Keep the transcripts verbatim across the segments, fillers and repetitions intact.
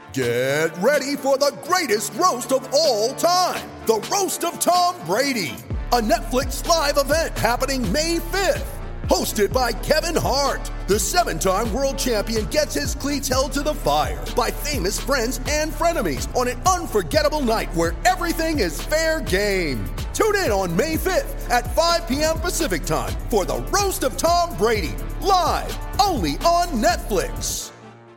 Get ready for the greatest roast of all time, the Roast of Tom Brady, a Netflix live event happening May fifth. Hosted by Kevin Hart, the seven-time world champion gets his cleats held to the fire by famous friends and frenemies on an unforgettable night where everything is fair game. Tune in on May fifth at five p.m. Pacific time for the Roast of Tom Brady, live only on Netflix.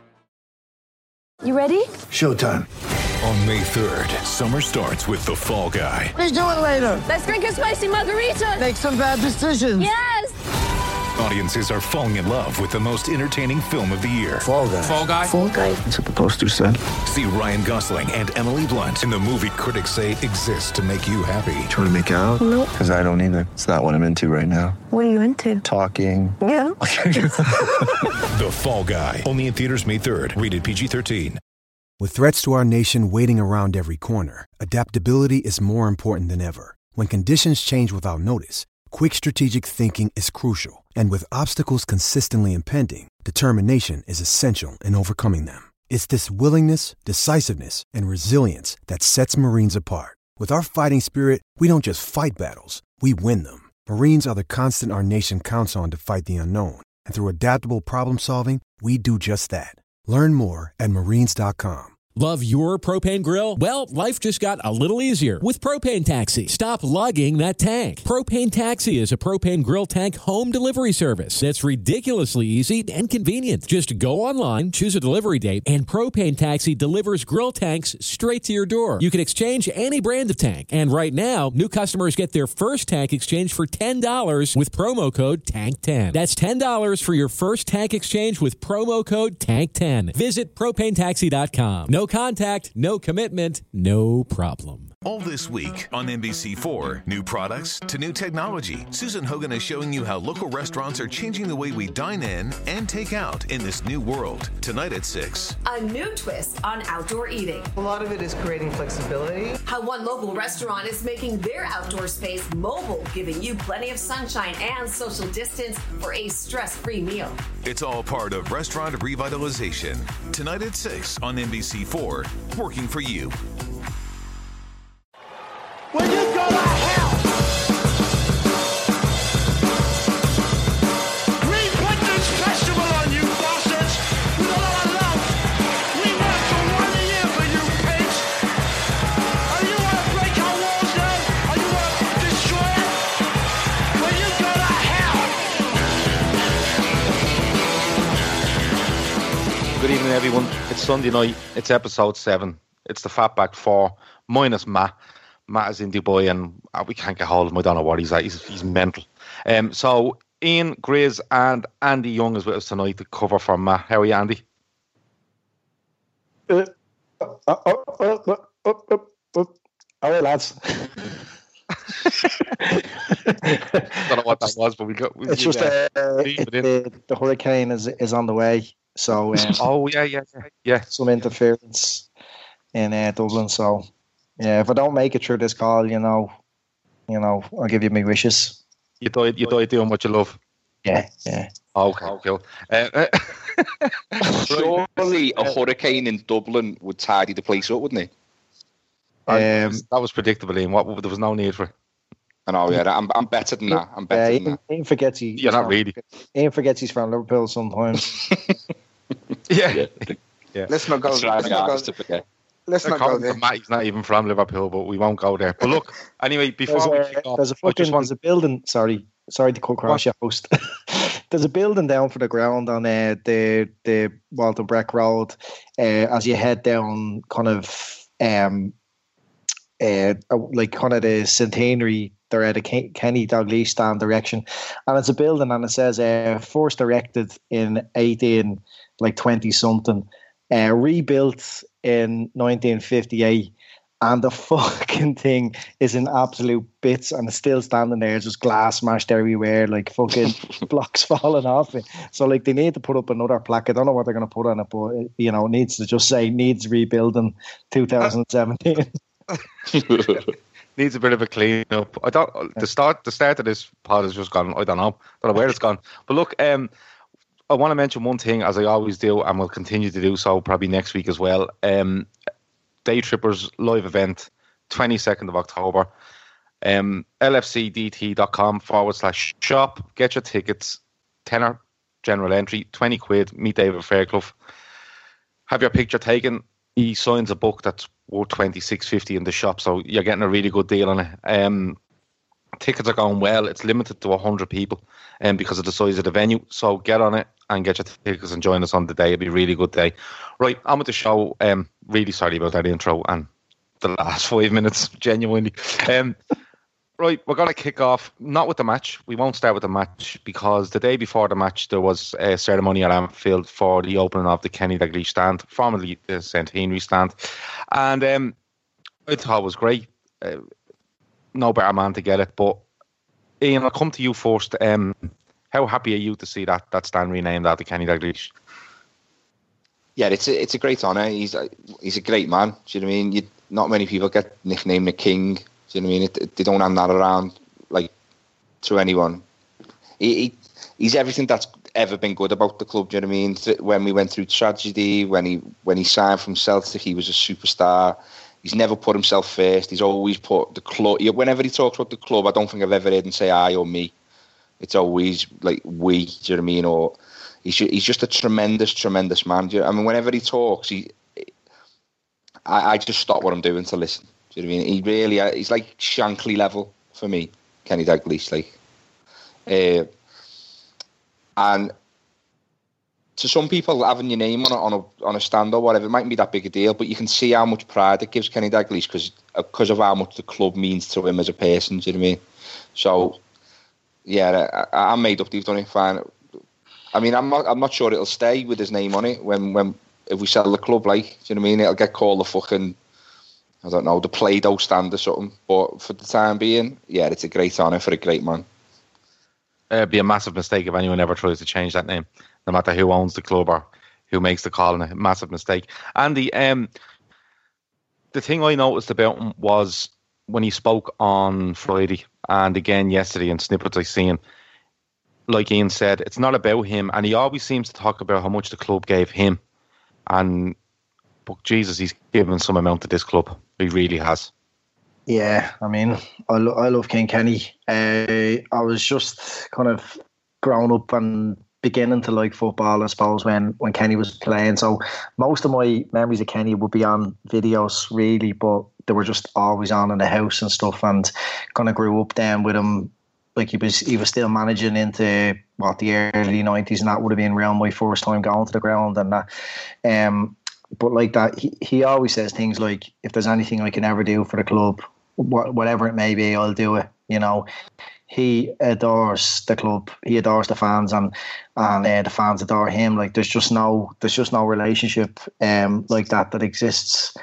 You ready? Showtime. On May third, summer starts with The Fall Guy. Let's do it later. Let's drink a spicy margarita. Make some bad decisions. Yes! Audiences are falling in love with the most entertaining film of the year. Fall Guy. Fall Guy? Fall Guy. That's what the poster said. See Ryan Gosling and Emily Blunt in the movie critics say exists to make you happy. Trying to make it out? Nope. Because I don't either. It's not what I'm into right now. What are you into? Talking. Yeah. The Fall Guy. Only in theaters May third. Rated P G thirteen. With threats to our nation waiting around every corner, adaptability is more important than ever. When conditions change without notice, quick strategic thinking is crucial. And with obstacles consistently impending, determination is essential in overcoming them. It's this willingness, decisiveness, and resilience that sets Marines apart. With our fighting spirit, we don't just fight battles, we win them. Marines are the constant our nation counts on to fight the unknown. And through adaptable problem solving, we do just that. Learn more at marines dot com. Love your propane grill? Well, life just got a little easier with Propane Taxi. Stop lugging that tank. Propane Taxi is a propane grill tank home delivery service that's ridiculously easy and convenient. Just go online, choose a delivery date, and Propane Taxi delivers grill tanks straight to your door. You can exchange any brand of tank. And right now, new customers get their first tank exchange for ten dollars with promo code tank ten. That's ten dollars for your first tank exchange with promo code tank ten. Visit propane taxi dot com. No contact, no commitment, no problem. All this week on N B C four, new products to new technology. Susan Hogan is showing you how local restaurants are changing the way we dine in and take out in this new world. Tonight at six. A new twist on outdoor eating. A lot of it is creating flexibility. How one local restaurant is making their outdoor space mobile, giving you plenty of sunshine and social distance for a stress-free meal. It's all part of restaurant revitalization. Tonight at six on N B C four, working for you. When you go to hell, we put this festival on you bastards with a lot of love. We work for one year for you pigs. Oh, you want to break our walls now? Oh, you want to destroy it? When you go to hell. Good evening, everyone. It's Sunday night. It's episode seven. It's the Fatback Four minus Matt. Matt is in Dubai and uh, we can't get hold of him. I don't know what he's at. He's, he's mental. Um, so Ian Grizz and Andy Young is with us tonight to cover for Matt. How are you, Andy? Uh, uh, uh, uh, uh, uh, uh, uh, uh. All right, lads. Don't know what that was, but we got. We, it's just uh, it, the, the hurricane is is on the way. So um, oh yeah, yeah, yeah, yeah. Some interference in uh, Dublin. So. Yeah, if I don't make it through this call, you know, you know, I'll give you my wishes. You died, you died doing what you love. Yeah, yeah. Okay, cool. Uh, Surely a hurricane in Dublin would tidy the place up, wouldn't it? Um, that was predictable, Ian. What, there was no need for it. I know, yeah. I'm, I'm better than that. I'm better yeah, than Ian, that. Ian forgets he, You're not really. Ian forgets he's from Liverpool sometimes. yeah. yeah. yeah. Let's not go there. Let's not go to forget. Let's not go there. Matt, he's not even from Liverpool, but we won't go there. But look, anyway, before there's we a, kick off, there's a fucking want... there's a building. Sorry, sorry to cut across your host. There's a building down for the ground on uh, the the Walton Breck Road. Uh, as you head down, kind of um, uh, like kind of the Centenary, they're at a Kenny Dalglish stand direction, and it's a building, and it says uh, first erected in eighteen like twenty something, uh, rebuilt in nineteen fifty-eight, and the fucking thing is in absolute bits and it's still standing there, just glass smashed everywhere, like fucking blocks falling off it. So like they need to put up another plaque. I don't know what they're going to put on it, but you know, it needs to just say needs rebuilding twenty seventeen. Needs a bit of a clean up. I don't the start the start of this pod has just gone, I don't know. I don't know where it's gone. But look, um I want to mention one thing, as I always do, and will continue to do so probably next week as well. Um, Day Trippers live event, twenty-second of October. Um, lfcdt.com forward slash shop. Get your tickets. Tenner general entry, twenty quid. Meet David Fairclough. Have your picture taken. He signs a book that's worth twenty-six fifty in the shop, so you're getting a really good deal on it. Um, tickets are going well. It's limited to one hundred people um, because of the size of the venue. So get on it and get your tickets and join us on the day. It'll be a really good day. Right, on with the show. Um, really sorry about that intro and the last five minutes, genuinely. Um, right, we're going to kick off, not with the match. We won't start with the match because the day before the match, there was a ceremony at Anfield for the opening of the Kenny Dalglish stand, formerly the Saint Henry stand. And um, I thought it was great. Uh, no better man to get it. But Ian, I'll come to you first. Um, how happy are you to see that that stand renamed after Kenny Dalglish? Yeah, it's a, it's a great honour. He's a, he's a great man. Do you know what I mean? You, not many people get nicknamed the King. Do you know what I mean? It, it, they don't have that around, like, to anyone. He, he he's everything that's ever been good about the club. Do you know what I mean? When we went through tragedy, when he when he signed from Celtic, he was a superstar. He's never put himself first. He's always put the club. Whenever he talks about the club, I don't think I've ever heard him say I or me. It's always like we. Do you know what I mean? Or he's he's just a tremendous, tremendous man. Do you know? I mean, whenever he talks, he I, I just stop what I'm doing to listen. Do you know what I mean? He really, he's like Shankly level for me, Kenny Dalglish. Like, uh, and to some people, having your name on a, on a on a stand or whatever, it mightn't be that big a deal, but you can see how much pride it gives Kenny Dalglish because because of how much the club means to him as a person. Do you know what I mean? So, yeah, I, I'm made up. You've done it fine. I mean, I'm not. I'm not sure it'll stay with his name on it when when if we sell the club. Like, do you know what I mean? It'll get called the fucking, I don't know, the Play-Doh stand or something. But for the time being, yeah, it's a great honour for a great man. It'd be a massive mistake if anyone ever tries to change that name, no matter who owns the club or who makes the call on it. Massive mistake. Andy, um, the thing I noticed about him was when he spoke on Friday and again yesterday in snippets I seen, like Ian said, it's not about him, and he always seems to talk about how much the club gave him. And but Jesus, he's given some amount to this club. He really has. Yeah, I mean, I, lo- I love King Kenny. Uh, I was just kind of growing up and beginning to like football, I suppose, when, when Kenny was playing. So most of my memories of Kenny would be on videos, really, but they were just always on in the house and stuff. And kind of grew up then with him. Like he was, he was still managing into what the early nineties, and that would have been around my first time going to the ground and that. Um, but like that, he, he always says things like, "If there's anything I can ever do for the club, wh- whatever it may be, I'll do it." You know, he adores the club, he adores the fans, and and uh, the fans adore him. Like there's just no, there's just no relationship um like that that exists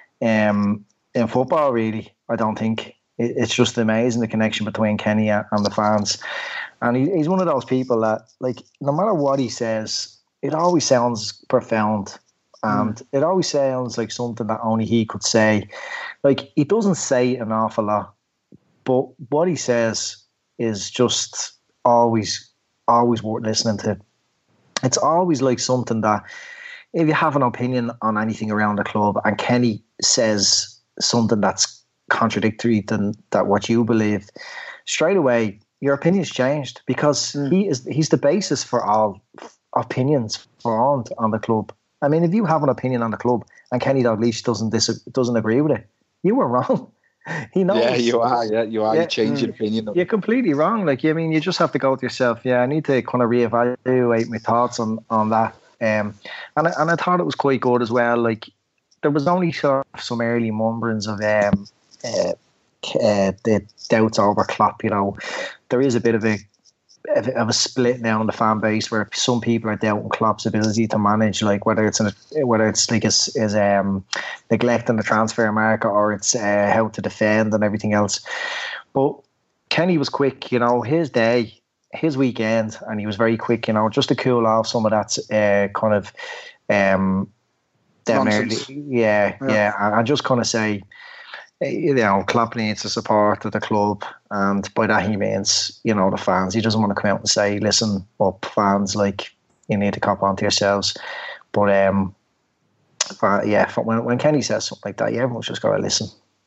um in football. Really, I don't think. It's just amazing, the connection between Kenny and the fans. And he, he's one of those people that, like, no matter what he says, it always sounds profound. And mm. it always sounds like something that only he could say. Like, he doesn't say an awful lot, but what he says is just always, always worth listening to. It's always like something that, if you have an opinion on anything around the club and Kenny says something that's contradictory than that what you believe, straight away your opinion's changed, because mm. he is he's the basis for all opinions formed on the club. I mean, if you have an opinion on the club and Kenny Dalglish doesn't dis- doesn't agree with it, you were wrong. He knows. Yeah, you are. Yeah, you are. Yeah, you change mm, your opinion. You're completely wrong. Like, I mean, you just have to go with yourself. Yeah, I need to kind of reevaluate my thoughts on on that. Um, and I, and I thought it was quite good as well. Like, there was only sort of some early mumblings of um. Uh, uh, the doubts over Klopp. You know, there is a bit of a of a split now in the fan base where some people are doubting Klopp's ability to manage, like whether it's an, whether it's like his, his um, neglecting the transfer market or it's uh, how to defend and everything else. But Kenny was quick, you know, his day, his weekend, and he was very quick, you know, just to cool off some of that uh, kind of um, them early, yeah, yeah, yeah, and just kind of say, you know, Klopp needs the support of the club, and by that he means, you know, the fans. He doesn't want to come out and say, listen up, fans, like, you need to cop on to yourselves. But um, uh, yeah, when when Kenny says something like that, yeah, everyone's just got to listen.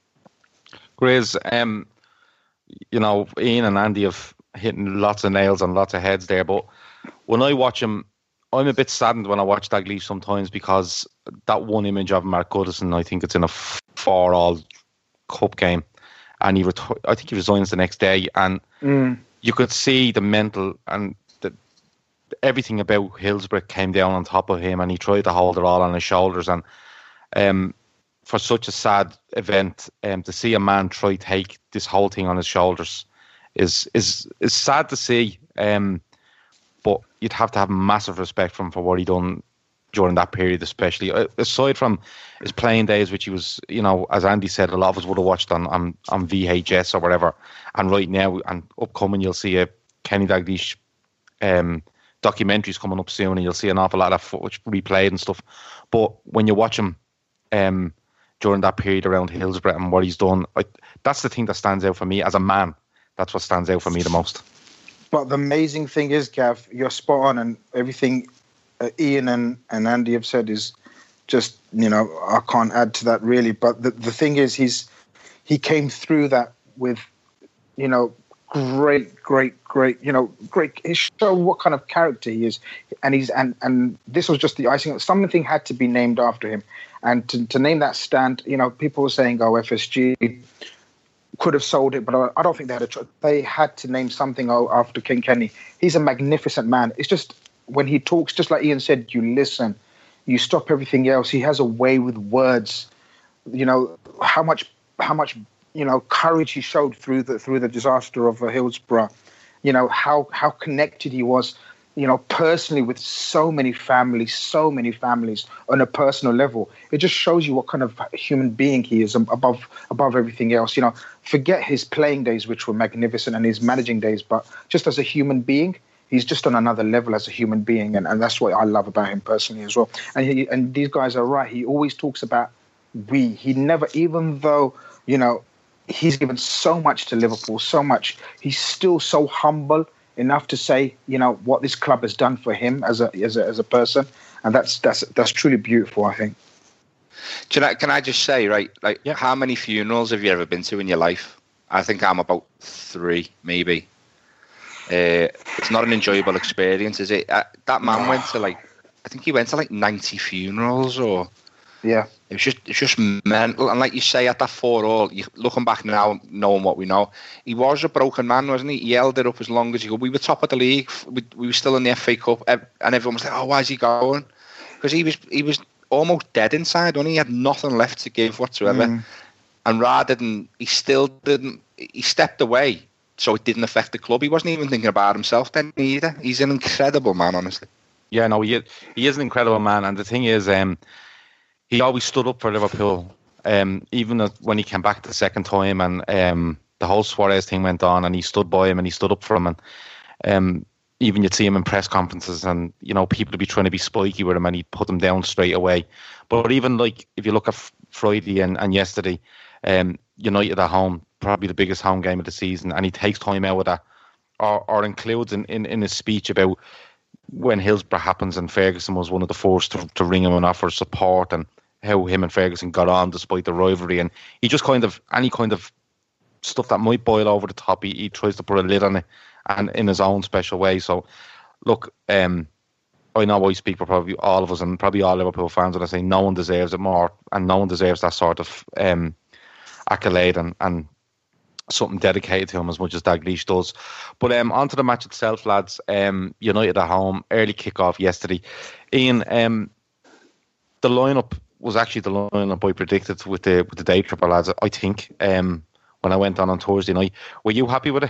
Grizz, um, you know, Ian and Andy have hitting lots of nails on lots of heads there, but when I watch him, I'm a bit saddened when I watch Dalglish sometimes, because that one image of Mark Goodison, I think it's in a four-all cup game, and he ret- I think he resigns the next day, and mm. you could see the mental and the, everything about Hillsborough came down on top of him, and he tried to hold it all on his shoulders. And um, for such a sad event, um, to see a man try to take this whole thing on his shoulders is is is sad to see. Um, but you'd have to have massive respect for him for what he done during that period, especially aside from his playing days, which he was, you know, as Andy said, a lot of us would have watched on on, on V H S or whatever. And right now, and upcoming, you'll see a Kenny Dalglish um, documentaries coming up soon, and you'll see an awful lot of footage replayed and stuff. But when you watch him um, during that period around Hillsborough and what he's done, I, that's the thing that stands out for me as a man. That's what stands out for me the most. But the amazing thing is, Gav, you're spot on, and everything uh, Ian and, and Andy have said is just, you know, I can't add to that really. But the, the thing is, he's he came through that with, you know, great, great, great, you know, great. He showed what kind of character he is, and he's and and this was just the icing. Something had to be named after him, and to, to name that stand, you know, people were saying, "Oh, F S G could have sold it," but I don't think they had a choice. They had to name something after King Kenny. He's a magnificent man. It's just when he talks, just like Ian said, you listen, you stop everything else. He has a way with words. You know how much, how much, you know, courage he showed through the through the disaster of uh, Hillsborough. You know how how connected he was, you know, personally with so many families, so many families on a personal level. It just shows you what kind of human being he is above above everything else. You know, forget his playing days, which were magnificent, and his managing days, but just as a human being, he's just on another level as a human being, and, and that's what I love about him personally as well. And he, and these guys are right. He always talks about we. He never, even though, you know, he's given so much to Liverpool, so much, he's still so humble enough to say, you know, what this club has done for him as a as a as a person, and that's that's that's truly beautiful, I think. Do you know, can I just say, right, like, yeah. How many funerals have you ever been to in your life? I think I'm about three, maybe. Uh, it's not an enjoyable experience, is it? Uh, that man went to like, I think he went to like ninety funerals, or yeah, it was just it's just mental. And like you say, at that four all, you, looking back now, knowing what we know, he was a broken man, wasn't he? He held it up as long as he could. We were top of the league. We, we were still in the F A Cup, and everyone was like, "Oh, why is he going?" Because he was he was almost dead inside, wasn't he? He had nothing left to give whatsoever. Mm. And rather than, he still didn't. He stepped away, so it didn't affect the club. He wasn't even thinking about himself then either. He's an incredible man, honestly. Yeah, no, he he is an incredible man, and the thing is, um. he always stood up for Liverpool, um, even when he came back the second time, and um, the whole Suarez thing went on, and he stood by him and he stood up for him. And um, even you'd see him in press conferences, and you know, people would be trying to be spiky with him, and he'd put them down straight away. But even like if you look at Friday and, and yesterday, um, United at home, probably the biggest home game of the season, and he takes time out of that, or, or includes in, in, in his speech about when Hillsborough happens, and Ferguson was one of the first to, to ring him and offer support, and how him and Ferguson got on despite the rivalry. And he just kind of, any kind of stuff that might boil over the top, he, he tries to put a lid on it, and in his own special way. So look, um, I know I speak for probably all of us, and probably all Liverpool fans, when I say no one deserves it more, and no one deserves that sort of um, accolade and, and something dedicated to him as much as Dalglish does. But um, on to the match itself, lads. Um, United at home, early kick-off yesterday. Ian, um, the lineup was actually the lineup I predicted with the with the day triple, lads, I think, um, when I went on on Thursday night. Were you happy with it?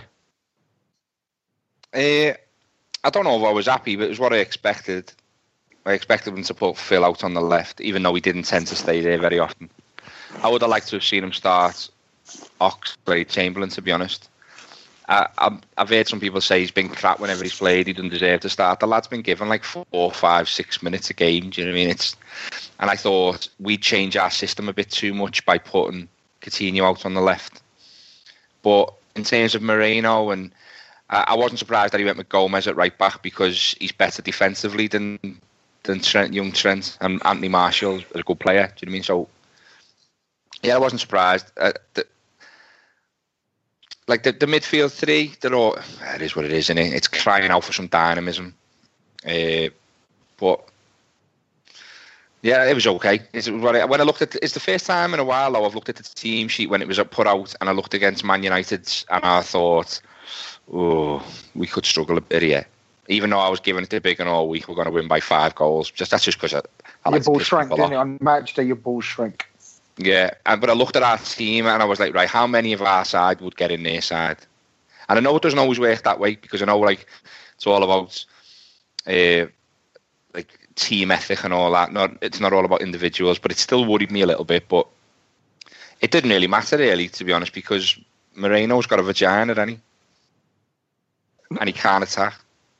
Uh, I don't know if I was happy, but it was what I expected. I expected him to put Phil out on the left, even though he didn't tend to stay there very often. I would have liked to have seen him start Oxlade-Chamberlain, to be honest. I, I've, I've heard some people say he's been crap whenever he's played. He doesn't deserve to start. The lad's been given like four, five, six minutes a game. Do you know what I mean? It's, and I thought we'd change our system a bit too much by putting Coutinho out on the left. But in terms of Moreno, and I, I wasn't surprised that he went with Gomez at right back because he's better defensively than than Trent, young Trent, and Anthony Martial is a good player. Do you know what I mean? So, yeah, I wasn't surprised. Uh, the, like the, the midfield three, they're all, it is what it is, isn't it? It's crying out for some dynamism. Uh, but yeah, it was okay. It's, when I looked at, it's the first time in a while though I've looked at the team sheet when it was put out, and I looked against Man United, and I thought, oh, we could struggle a bit here. Even though I was giving it the big and all week, we're going to win by five goals. Just that's just because I, I like your ball shrank, didn't it? On match day, your ball shrank. Yeah, and but I looked at our team and I was like, right, how many of our side would get in their side? And I know it doesn't always work that way because I know like it's all about uh, like team ethic and all that. Not it's not all about individuals, but it still worried me a little bit. But it didn't really matter, really, to be honest, because Moreno's got a vagina, hasn't he? And he can't attack.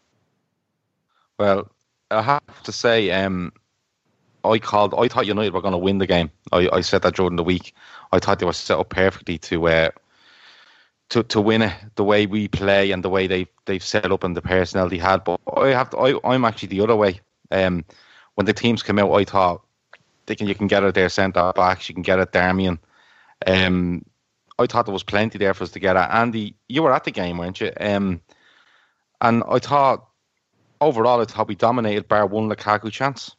Well, I have to say, um, I called. I thought United were going to win the game. I, I said that during the week. I thought they were set up perfectly to uh, to to win it. The way we play and the way they they've set up and the personnel they had. But I have to. I, I'm actually the other way. Um, when the teams came out, I thought they can you can get at their centre backs. You can get at Darmian. Um, I thought there was plenty there for us to get at. Andy, you were at the game, weren't you? Um, and I thought overall, I thought we dominated bar one Lukaku chance.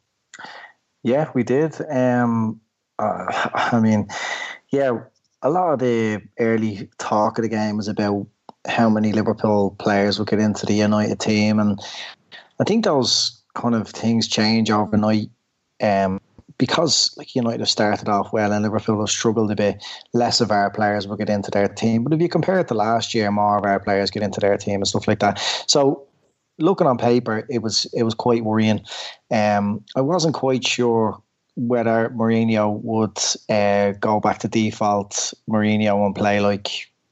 Yeah, we did. Um, uh, I mean, yeah, a lot of the early talk of the game was about how many Liverpool players would get into the United team, and I think those kind of things change overnight. Um, because like United have started off well and Liverpool have struggled a bit, less of our players will get into their team. But if you compare it to last year, more of our players get into their team and stuff like that. So looking on paper, it was it was quite worrying. Um, I wasn't quite sure whether Mourinho would uh, go back to default Mourinho and play like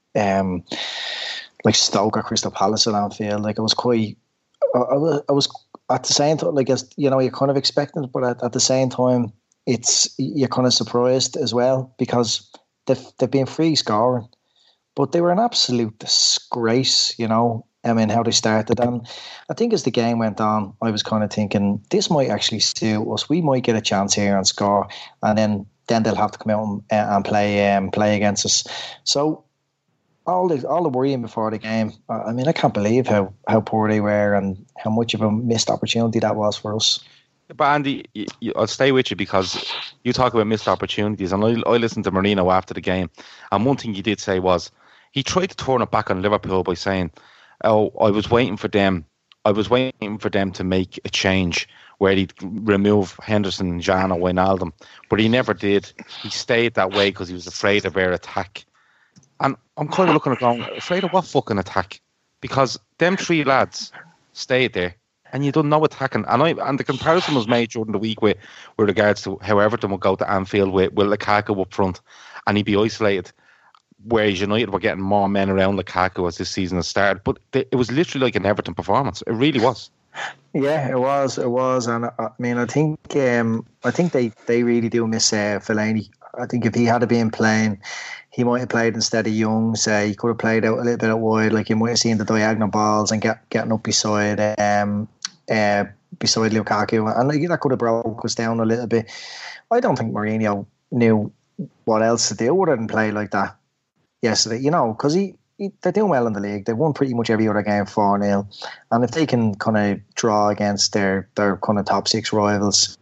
um, like Stoke or Crystal Palace at Anfield. Like I was quite, I, I, was, I was at the same time, like as you know, you're kind of expecting it, but at, at the same time, it's you're kind of surprised as well because they've they've been free scoring, but they were an absolute disgrace, you know. I mean, how they started. And I think as the game went on, I was kind of thinking, this might actually suit us. We might get a chance here and score. And then, then they'll have to come out and, and play um, play against us. So all the all the worrying before the game, I mean, I can't believe how, how poor they were and how much of a missed opportunity that was for us. But Andy, you, you, I'll stay with you because you talk about missed opportunities. And I, I listened to Mourinho after the game. And one thing he did say was, he tried to turn it back on Liverpool by saying, oh, I was waiting for them. I was waiting for them to make a change where he'd remove Henderson, Jan, or Wijnaldum, but he never did. He stayed that way because he was afraid of their attack. And I'm kind of looking at going, afraid of what fucking attack? Because them three lads stayed there, and you done no attacking. And I and the comparison was made during the week with, with regards to how Everton would go to Anfield with, with Lukaku up front, and he'd be isolated. Whereas United were getting more men around Lukaku as this season has started. But th- it was literally like an Everton performance. It really was. Yeah, it was. It was. And I mean, I think um, I think they, they really do miss uh, Fellaini. I think if he had been playing, he might have played instead of Young, say. He could have played out a little bit out wide. Like you might have seen the diagonal balls and get, getting up beside um, uh, beside Lukaku. And like, that could have broke us down a little bit. I don't think Mourinho knew what else to do other than play like that yesterday, you know, because he, he they're doing well in the league. They've won pretty much every other game four nil. And if they can kind of draw against their, their kind of top six rivals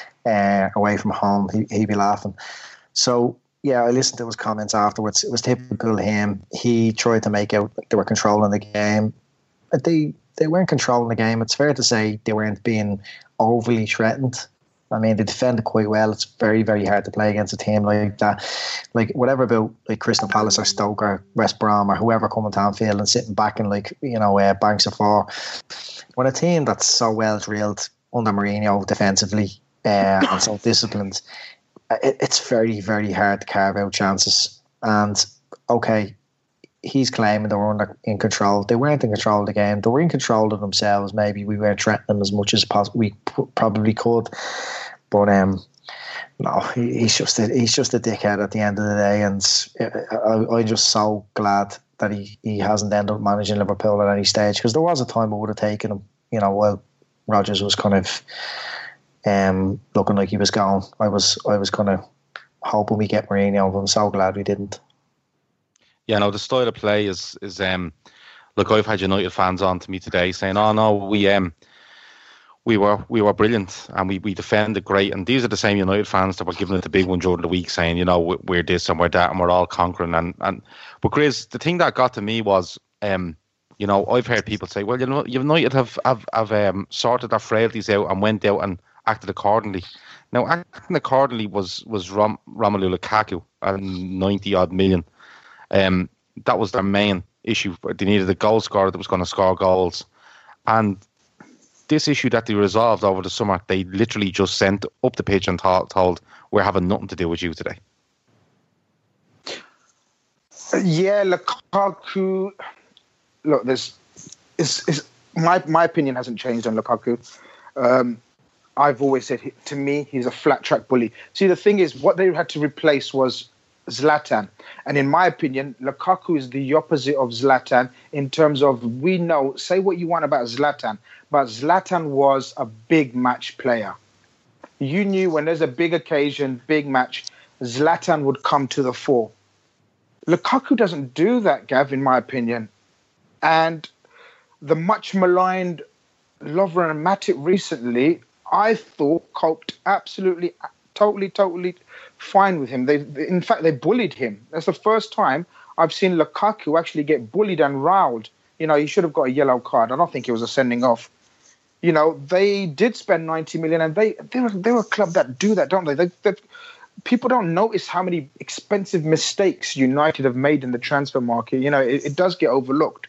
uh, away from home, he, he'd be laughing. So, yeah, I listened to his comments afterwards. It was typical of him. He tried to make out like they were controlling the game. But they, they weren't controlling the game. It's fair to say they weren't being overly threatened. I mean, they defended quite well. It's very, very hard to play against a team like that. Like, whatever about like Crystal Palace or Stoke or West Brom or whoever coming to Anfield and sitting back in, like, you know, uh, banks of four. When a team that's so well drilled under Mourinho defensively uh, and so disciplined, it, it's very, very hard to carve out chances. And, okay, he's claiming they were under, in control. They weren't in control of the game. They were in control of themselves. Maybe we weren't threatening them as much as poss- we p- probably could. But um, no, he, he's just a, he's just a dickhead at the end of the day. And I, I'm just so glad that he, he hasn't ended up managing Liverpool at any stage, because there was a time I would have taken him, you know, while Rodgers was kind of um, looking like he was gone. I was I was kind of hoping we get Mourinho, but I'm so glad we didn't. Yeah, no, the style of play is is um look, I've had United fans on to me today saying, "Oh no, we um we were we were brilliant and we, we defended great." And these are the same United fans that were giving it the big one during the week, saying, you know, we're this and we're that and we're all conquering. And and but Grizz, the thing that got to me was, um, you know, I've heard people say, well, you know, United have have have um, sorted their frailties out and went out and acted accordingly. Now, acting accordingly was was Rom, Romelu Lukaku and ninety odd million. Um, that was their main issue. They needed a goal scorer that was going to score goals, and this issue that they resolved over the summer, they literally just sent up the pitch and told, told we're having nothing to do with you today. Yeah, Lukaku. Look, there's, it's, it's, my my opinion hasn't changed on Lukaku. Um, I've always said, to me, he's a flat track bully. See, the thing is, what they had to replace was Zlatan. And in my opinion, Lukaku is the opposite of Zlatan in terms of, we know, say what you want about Zlatan, but Zlatan was a big match player. You knew when there's a big occasion, big match, Zlatan would come to the fore. Lukaku doesn't do that, Gav, in my opinion. And the much maligned Lovren and Matip recently, I thought coped absolutely, totally, totally fine with him. They, in fact, they bullied him. That's the first time I've seen Lukaku actually get bullied and riled. You know, he should have got a yellow card. I don't think it was a sending off. You know, they did spend ninety million, and they they're, they're a club that do that, don't they? They, they? People don't notice how many expensive mistakes United have made in the transfer market. You know, it, it does get overlooked.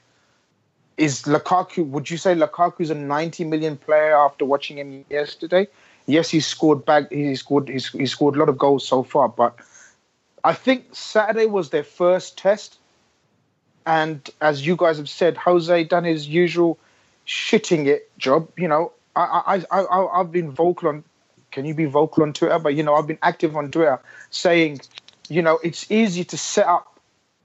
Is Lukaku, would you say Lukaku's a ninety million player after watching him yesterday? Yes, he's scored back. He scored. He's, he's scored a lot of goals so far, but I think Saturday was their first test. And as you guys have said, Jose done his usual shitting it job. You know, I, I, I, I've been vocal on. Can you be vocal on Twitter? But you know, I've been active on Twitter saying, you know, it's easy to set up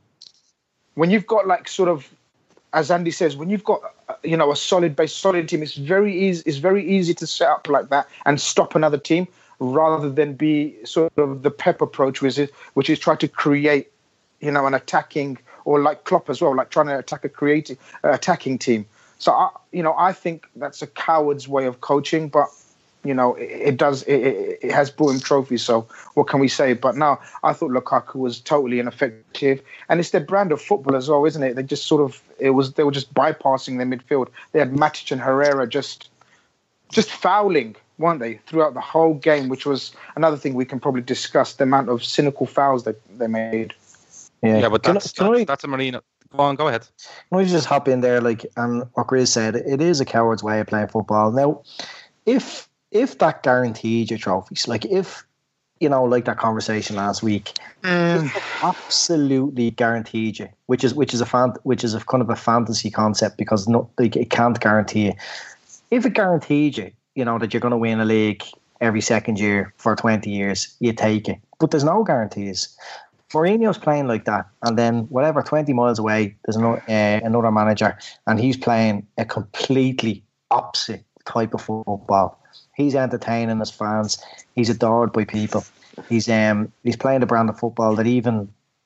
when you've got like sort of, as Andy says, when you've got, you know, a solid base, solid team, it's very easy. It's very easy to set up like that and stop another team, rather than be sort of the Pep approach, which is which is try to create, you know, an attacking, or like Klopp as well, like trying to attack a creative uh, attacking team. So I, you know, I think that's a coward's way of coaching, but you know, it, it does. It, it has brought him trophies. So what can we say? But no, I thought Lukaku was totally ineffective, and it's their brand of football as well, isn't it? They just sort of it was they were just bypassing their midfield. They had Matic and Herrera just just fouling, weren't they, throughout the whole game? Which was another thing we can probably discuss, the amount of cynical fouls that they made. Yeah, yeah, but that's can I, can that's, I, that's a Marino. Go on, go ahead. Can I just hop in there, like, and what Grizz said, it is a coward's way of playing football. Now, if if that guaranteed your trophies, like if, you know, like that conversation last week, mm. if it absolutely guaranteed you, which is which is a fan, which is a kind of a fantasy concept, because no, like, it can't guarantee you. If it guaranteed you, you know, that you're going to win a league every second year for twenty years, you take it. But there's no guarantees. Mourinho's playing like that, and then whatever, twenty miles away, there's another, uh, another manager, and he's playing a completely opposite type of football. He's entertaining his fans. He's adored by people. He's um he's playing the brand of football that even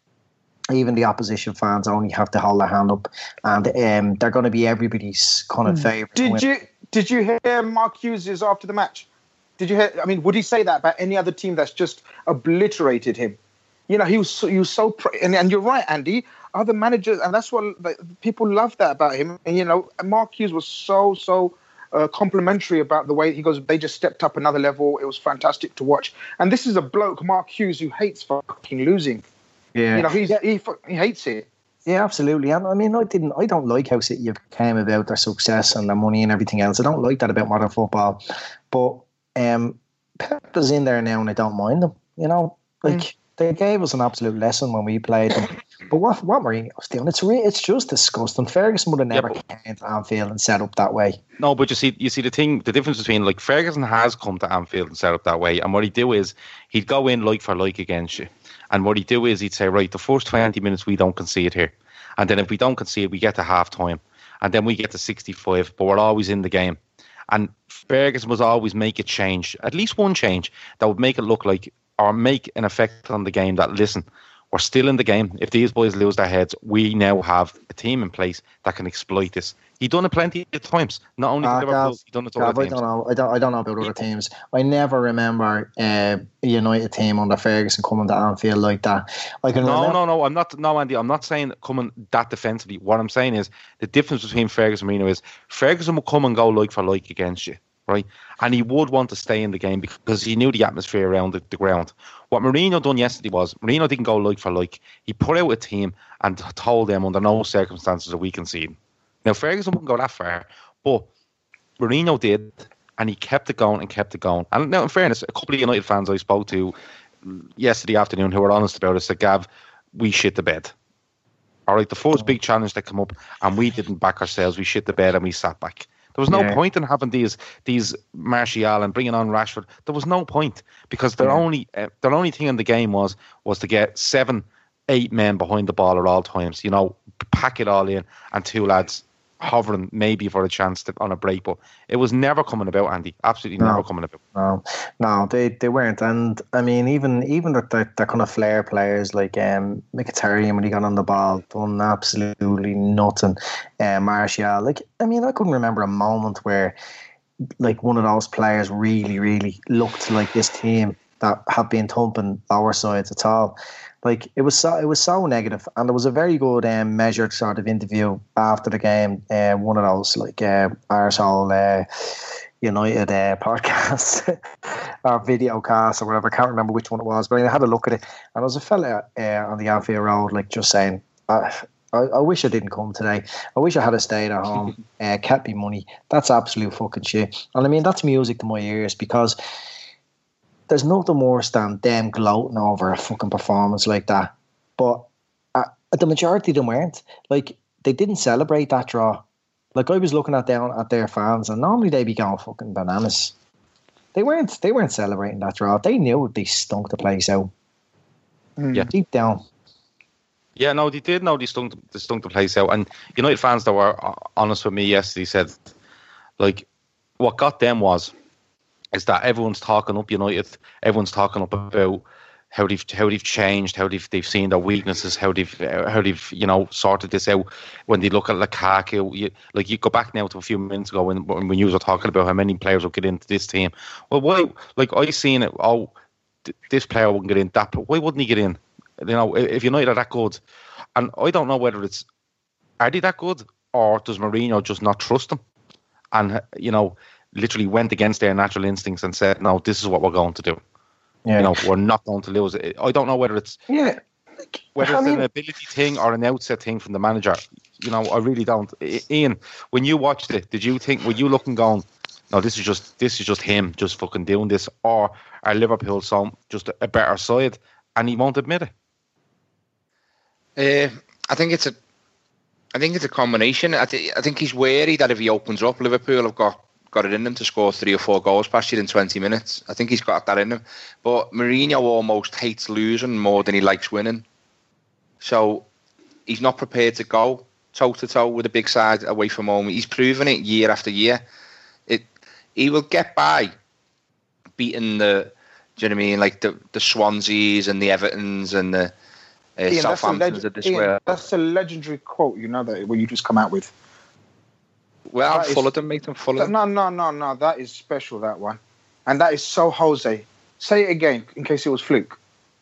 even the opposition fans only have to hold their hand up, and um they're going to be everybody's kind of favourite. Did you did you hear Mark Hughes after the match? Did you hear? I mean, would he say that about any other team that's just obliterated him? You know, he was so, he was so, and, and you're right, Andy. Other managers, and that's what like, people love that about him. And you know, Mark Hughes was so so uh, complimentary about the way he goes. They just stepped up another level. It was fantastic to watch. And this is a bloke, Mark Hughes, who hates fucking losing. Yeah, you know, he's, yeah. he he hates it. Yeah, absolutely. And I mean, I didn't. I don't like how City came about their success and their money and everything else. I don't like that about modern football. But um, Pep is in there now, and I don't mind them. You know, like. Mm. They gave us an absolute lesson when we played them. But what what Mourinho's doing, it's re- it's just disgusting. Ferguson would have never yeah, but, came to Anfield and set up that way. No, but you see, you see the thing, the difference between, like, Ferguson has come to Anfield and set up that way, and what he'd do is he'd go in like for like against you, and what he'd do is he'd say, right, the first twenty minutes we don't concede here, And then if we don't concede, we get to half time. And then we get to sixty-five, but we're always in the game. And Ferguson was always make a change, at least one change, that would make it look like, or make an effect on the game that, listen, we're still in the game. If these boys lose their heads, we now have a team in place that can exploit this. He done it plenty of times. Not only uh, for Liverpool, he done it to Gav, other I teams. don't know. I don't. I don't know about other teams. I never remember uh, a United team under Ferguson coming to Anfield like that. I can. No, remember- no, no. I'm not. No, Andy. I'm not saying coming that defensively. What I'm saying is the difference between Ferguson and Mourinho is Ferguson will come and go like for like against you, right? And he would want to stay in the game because he knew the atmosphere around the, the ground. What Mourinho done yesterday was Mourinho didn't go like for like. He put out a team and told them under no circumstances that we concede. Now Ferguson wouldn't go that far, but Mourinho did, and he kept it going and kept it going. And now, in fairness, a couple of United fans I spoke to yesterday afternoon who were honest about it said, Gav, we shit the bed. All right, the first big challenge that came up, and we didn't back ourselves. We shit the bed and we sat back. There was no Yeah. point in having these these Martial and bringing on Rashford. There was no point because their Yeah. only uh, their only thing in the game was was to get seven, eight men behind the ball at all times. You know, pack it all in, and two lads hovering maybe for a chance to, on a break. But it was never coming about, Andy. Absolutely No. never coming about. No, no, they, they weren't. And I mean, even even the, the, the kind of flair players like um, Mkhitaryan when he got on the ball, done absolutely nothing. Uh, Martial, like, I mean, I couldn't remember a moment where like one of those players really, really looked like this team that had been thumping our sides at all. Like it was so it was so negative, and there was a very good um, measured sort of interview after the game. Uh, one of those like uh, arsehole uh, United uh, podcasts or video casts or whatever. I can't remember which one it was, but I had a look at it, and there was a fella uh, on the Anfield Road like just saying, I, I, I wish I didn't come today. I wish I had stayed at home. uh, kept me money. That's absolute fucking shit. And I mean that's music to my ears because there's nothing worse than them gloating over a fucking performance like that. But uh, the majority of them weren't. Like, they didn't celebrate that draw. Like, I was looking at down at their fans, and normally they'd be going fucking bananas. They weren't. They weren't celebrating that draw. They knew they stunk the place out. Yeah. Deep down. Yeah, no, they did know they stunk, they stunk the place out. And United fans that were honest with me yesterday said, like, what got them was, is that everyone's talking up United. Everyone's talking up about how they've how they've changed, how they've they've seen their weaknesses, how they've how they've you know sorted this out. When they look at Lukaku, you, like you go back now to a few minutes ago when when you were talking about how many players will get into this team. Well, why? Like I seen it. Oh, th- this player wouldn't get in. That, but why wouldn't he get in? You know, if United are that good, and I don't know whether it's are they that good or does Mourinho just not trust them, and you know. Literally went against their natural instincts and said, no, this is what we're going to do. Yeah. You know, we're not going to lose it. I don't know whether it's yeah. whether I it's mean, an ability thing or an outset thing from the manager. You know, I really don't. I- Ian, when you watched it, did you think, were you looking going, no, this is just this is just him just fucking doing this, or are Liverpool so just a better side and he won't admit it? Uh, I think it's a I think it's a combination. I, th- I think he's wary that if he opens up, Liverpool have got got it in them to score three or four goals past you in twenty minutes. I think he's got that in him. But Mourinho almost hates losing more than he likes winning. So he's not prepared to go toe-to-toe with a big side away from home. He's proven it year after year. It He will get by beating the, do you know what I mean, like the, the Swanseas and the Evertons and the uh, Ian, that's a Southamptons leg- of this Ian, world. That's a legendary quote, you know, that what you just come out with. Well, I'm That full is- of them, mate. I'm full of them. No, no, no, no. That is special, that one. And that is so Jose. Say it again, in case it was fluke.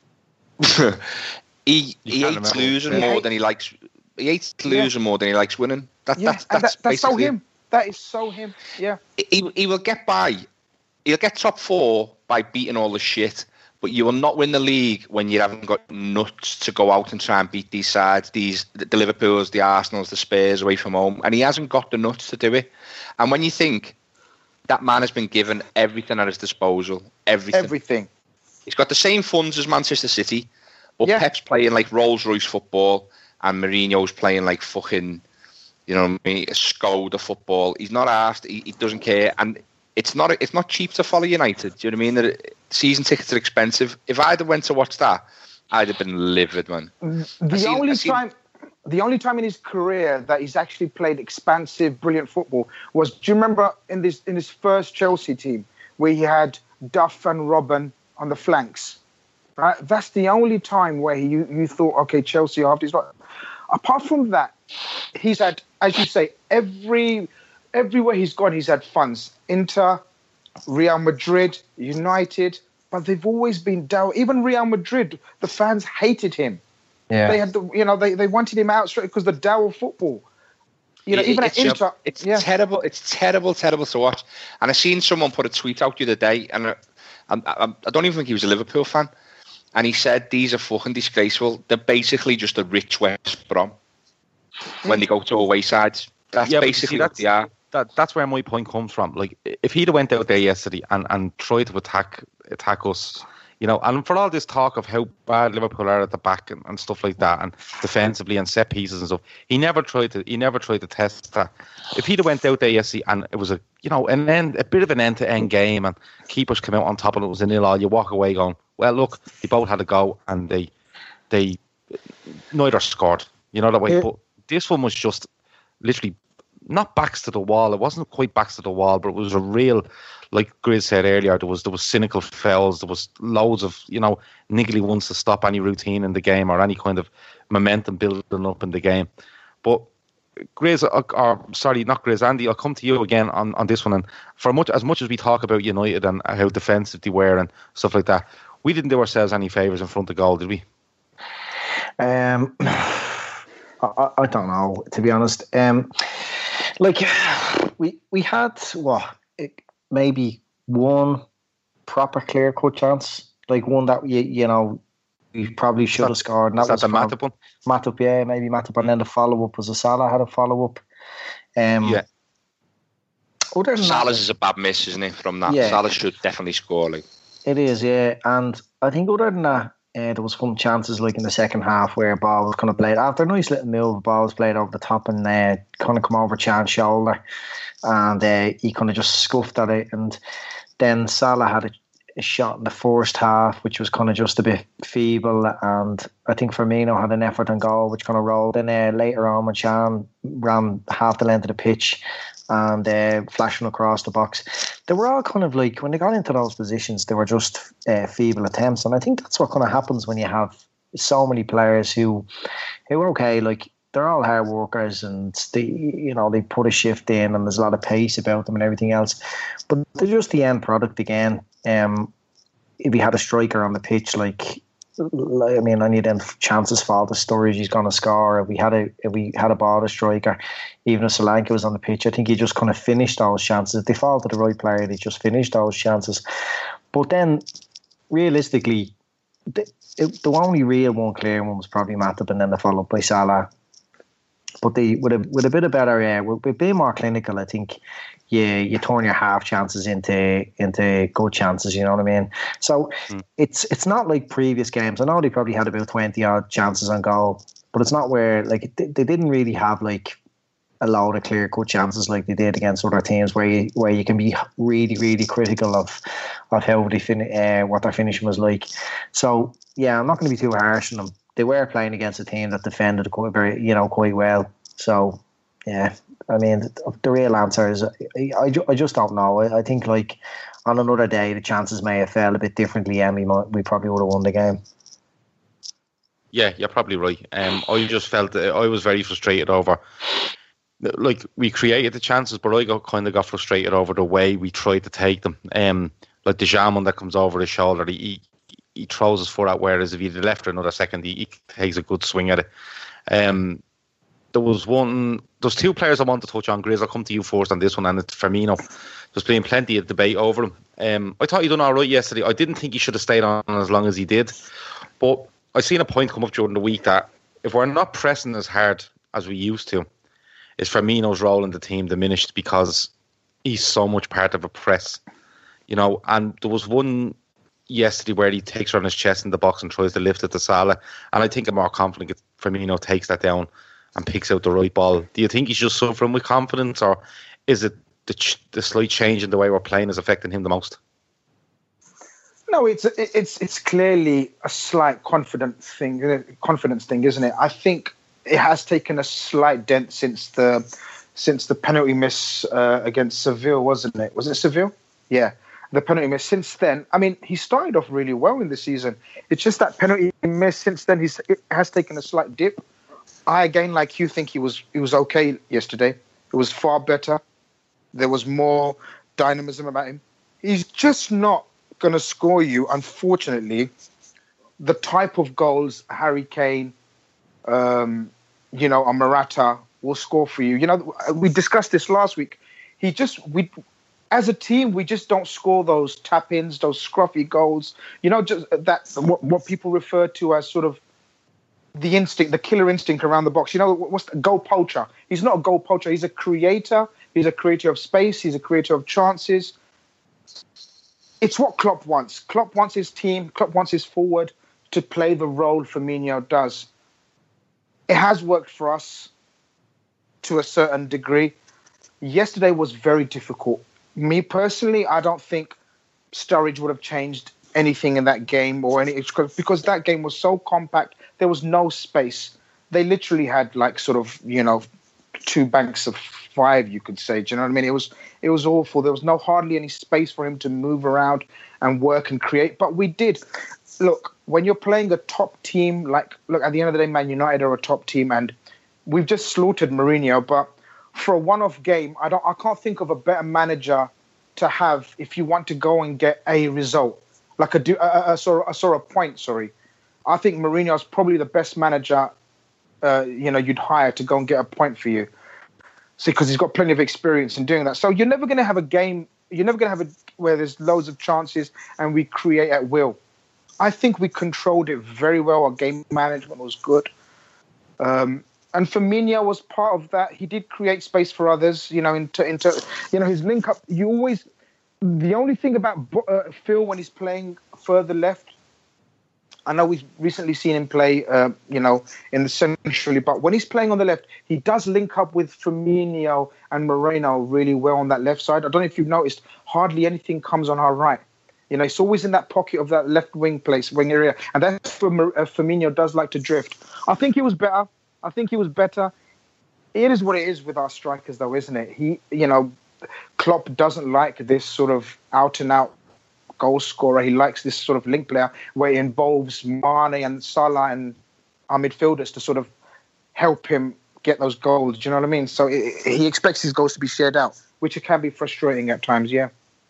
he You he can't hates remember. losing Yeah. more than he likes. He hates losing more than he likes winning. That, Yeah, that's and that's, that, that's so basically it. him. That is so him. Yeah. He he will get by. He'll get top four by beating all the shit. But you will not win the league when you haven't got nuts to go out and try and beat these sides, these the Liverpools, the Arsenals, the Spurs away from home. And he hasn't got the nuts to do it. And when you think that man has been given everything at his disposal, everything. Everything. He's got the same funds as Manchester City, but Yeah. Pep's playing like Rolls-Royce football and Mourinho's playing like fucking, you know what I mean, Skoda football. He's not asked. He, he doesn't care. And it's not it's not cheap to follow United. Do you know what I mean? That season tickets are expensive. If I'd have went to watch that, I'd have been livid, man. The I seen- only I seen- time... the only time in his career that he's actually played expansive, brilliant football was, do you remember in this in his first Chelsea team where he had Duff and Robben on the flanks? Right? That's the only time where he, you, you thought, okay, Chelsea after his right. Apart from that, he's had, as you say, every everywhere he's gone, he's had funds. Inter, Real Madrid, United, but they've always been down. Even Real Madrid, the fans hated him. Yeah. They had the, you know, they, they wanted him out straight because the Dow football. You know, It- even it's at Inter, it's yeah. terrible. It's terrible, terrible to watch. And I seen someone put a tweet out the other day, and I, I, I I don't even think he was a Liverpool fan, and he said these are fucking disgraceful. They're basically just a rich West Brom when they go to away sides. That's Yeah, but you basically see, what that's- they are. That, that's where my point comes from. Like, if he'd have went out there yesterday and, and tried to attack attack us, you know, and for all this talk of how bad Liverpool are at the back and, and stuff like that, and defensively and set pieces and stuff, he never tried to he never tried to test that. If he'd have went out there yesterday and it was a you know an end, a bit of an end to end game, and keepers come out on top and it was a nil all, you walk away going, well, look, they both had a go and they they neither scored. You know that way. Yeah. But this one was just literally not backs to the wall. It wasn't quite backs to the wall, but it was a real, like Grizz said earlier, there was there was cynical fouls, there was loads of, you know, niggly ones to stop any routine in the game or any kind of momentum building up in the game. But Grizz, or, or sorry, not Grizz, Andy, I'll come to you again on, on this one. And for much as much as we talk about United and how defensive they were and stuff like that, we didn't do ourselves any favours in front of goal, did we? Um, I, I don't know, to be honest. Um, like we we had what it, maybe one proper clear cut chance, like one that you you know we probably should have scored. And Was that that was the from- Matip one? Matip, yeah, maybe Matip, and then the follow up was a Salah had a follow up. Um, Yeah. Other than that, Salah's is a bad miss, isn't it? From that, Yeah. Salah should definitely score. Like, it is, yeah. And I think other than that, uh, there was some chances like in the second half where a ball was kind of played after a nice little move, a ball was played over the top and uh, kind of come over Chan's shoulder, and uh, he kind of just scuffed at it. And then Salah had a, a shot in the first half, which was kind of just a bit feeble. And I think Firmino had an effort on goal, which kind of rolled in uh, later on when Chan ran half the length of the pitch and uh, flashing across the box. They were all kind of like, when they got into those positions, they were just uh, feeble attempts. And I think that's what kind of happens when you have so many players who, who are okay, like they're all hard workers and they, you know, they put a shift in and there's a lot of pace about them and everything else. But they're just the end product again. Um, if you had a striker on the pitch, like, I mean, I need them chances fall to Sturridge, he's going to score. If we had a if we had a ball to striker, even if Solanke was on the pitch, I think he just kind of finished those chances. If they fall to the right player, they just finish those chances. But then, realistically, the, it, the only real one clear one was probably Matip, and then the follow up by Salah. But they with a with a bit of better, yeah, with a bit more clinical, I think. Yeah, you turn your half chances into into good chances. You know what I mean? So mm. it's it's not like previous games. I know they probably had about twenty odd chances on goal, but it's not where like they, they didn't really have like a load of clear cut chances like they did against other teams, where you where you can be really really critical of of how they fin uh, what their finishing was like. So yeah, I'm not going to be too harsh on them. They were playing against a team that defended quite very you know quite well. So yeah. I mean, the, the real answer is I, I, I just don't know. I, I think like on another day, the chances may have fell a bit differently, and we might, we probably would have won the game. Yeah, you're probably right. Um, I just felt that I was very frustrated over, like we created the chances, but I got kind of got frustrated over the way we tried to take them. Um, like the Jaman that comes over his shoulder, he he throws his foot out, whereas if he'd left for another second, he, he takes a good swing at it. Um. There was one, there's two players I want to touch on. Grizz, I'll come to you first on this one, and it's Firmino. There's been plenty of debate over him. Um, I thought he done all right yesterday. I didn't think he should have stayed on as long as he did. But I seen a point come up during the week that if we're not pressing as hard as we used to, is Firmino's role in the team diminished because he's so much part of a press. You know, and there was one yesterday where he takes her on his chest in the box and tries to lift it to Salah. And I think I'm more confident if Firmino takes that down and picks out the right ball. Do you think he's just suffering with confidence, or is it the, ch- the slight change in the way we're playing is affecting him the most? No, it's it's it's clearly a slight confidence thing, confidence thing, isn't it? I think it has taken a slight dent since the since the penalty miss uh, against Seville, wasn't it? Was it Seville? Yeah, the penalty miss. Since then, I mean, he started off really well in the season. It's just that penalty miss. Since then, he's it has taken a slight dip. I again, like you, think he was he was okay yesterday. It was far better. There was more dynamism about him. He's just not going to score you, unfortunately, the type of goals Harry Kane, um, you know, or Morata will score for you. You know, we discussed this last week. He just, we, as a team, we just don't score those tap-ins, those scruffy goals. You know, just that what, what people refer to as sort of the instinct, the killer instinct around the box. You know, what's the goal poacher? He's not a goal poacher. He's a creator. He's a creator of space. He's a creator of chances. It's what Klopp wants. Klopp wants his team, Klopp wants his forward to play the role Firmino does. It has worked for us to a certain degree. Yesterday was very difficult. Me personally, I don't think Sturridge would have changed anything in that game or any because that game was so compact. There was no space. They literally had like sort of, you know, two banks of five, you could say. Do you know what I mean? It was it was awful. There was no hardly any space for him to move around and work and create. But we did. Look, when you're playing a top team, like look at the end of the day, Man United are a top team, and we've just slaughtered Mourinho. But for a one-off game, I don't, I can't think of a better manager to have if you want to go and get a result, like a a, a, a, a sort of point. Sorry, I think Mourinho is probably the best manager. Uh, you know, you'd hire to go and get a point for you. See, because he's got plenty of experience in doing that. So you're never going to have a game, you're never going to have a where there's loads of chances and we create at will. I think we controlled it very well. Our game management was good. Um, and Firmino was part of that. He did create space for others, you know, into, into you know, his link up. You always, the only thing about uh, Phil when he's playing further left, I know we've recently seen him play, uh, you know, in the centrally, but when he's playing on the left, he does link up with Firmino and Moreno really well on that left side. I don't know if you've noticed, hardly anything comes on our right. You know, it's always in that pocket of that left wing place, wing area, and that's where uh, Firmino does like to drift. I think he was better. I think he was better. It is what it is with our strikers, though, isn't it? He, you know, Klopp doesn't like this sort of out-and-out goal scorer. He likes this sort of link player where it involves Mane and Salah and our midfielders to sort of help him get those goals. Do you know what I mean? So it, he expects his goals to be shared out, which it can be frustrating at times, yeah.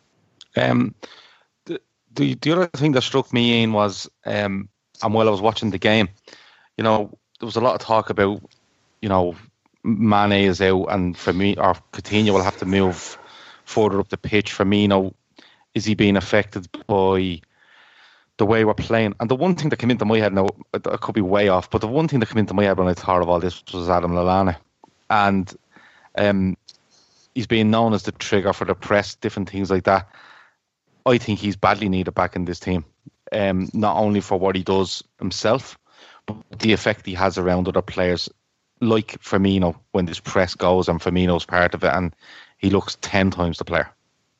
Um, the, the, the other thing that struck me, Ian, was, um, and while I was watching the game, you know, there was a lot of talk about, you know, Mane is out and for me, or Coutinho will have to move further up the pitch. Firmino, is he being affected by the way we're playing? And the one thing that came into my head, now I could be way off, but the one thing that came into my head when I thought of all this was Adam Lallana. And um, he's being known as the trigger for the press, different things like that. I think he's badly needed back in this team, um, not only for what he does himself, but the effect he has around other players, like Firmino, when this press goes and Firmino's part of it, and he looks ten times the player.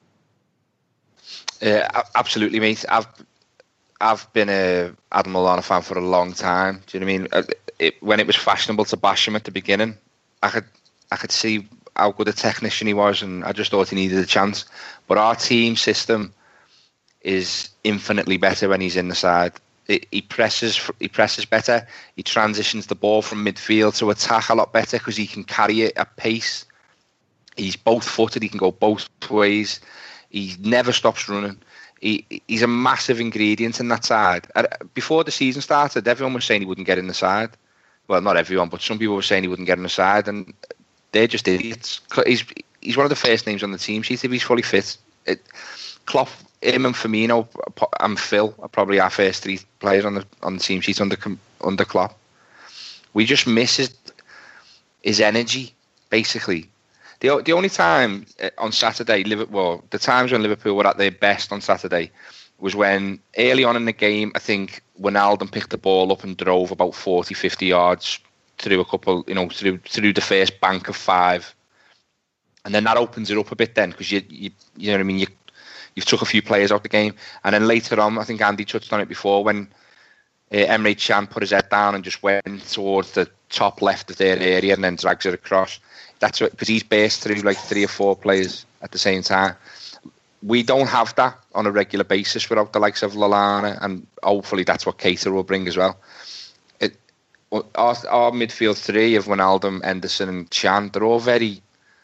Uh, absolutely, mate. I've I've been a Adam Lallana fan for a long time. Do you know what I mean? It, when it was fashionable to bash him at the beginning, I could I could see how good a technician he was, and I just thought he needed a chance. But our team system is infinitely better when he's in the side. It, he presses he presses better. He transitions the ball from midfield to attack a lot better because he can carry it at pace. He's both-footed. He can go both ways. He never stops running. He he's a massive ingredient in that side. Before the season started, everyone was saying he wouldn't get in the side. Well, not everyone, but some people were saying he wouldn't get in the side, and they're just idiots. He's he's one of the first names on the team sheet if he's fully fit. It, Klopp, him and Firmino and Phil are probably our first three players on the on the team sheet under under Klopp. We just miss his, his energy, basically. The, the only time on Saturday, Liverpool, the times when Liverpool were at their best on Saturday was when early on in the game, I think Wijnaldum picked the ball up and drove about forty, fifty yards through a couple, you know, through through the first bank of five. And then that opens it up a bit then because you, you you know what I mean, you, you've took a few players out the game. And then later on, I think Andy touched on it before, when uh, Emre Can put his head down and just went towards the top left of their area and then drags it across. That's what, because he's burst through like three or four players at the same time. We don't have that on a regular basis without the likes of Lallana, and hopefully that's what Keita will bring as well. It, our, our midfield three of Wijnaldum, Henderson and Can, they're all very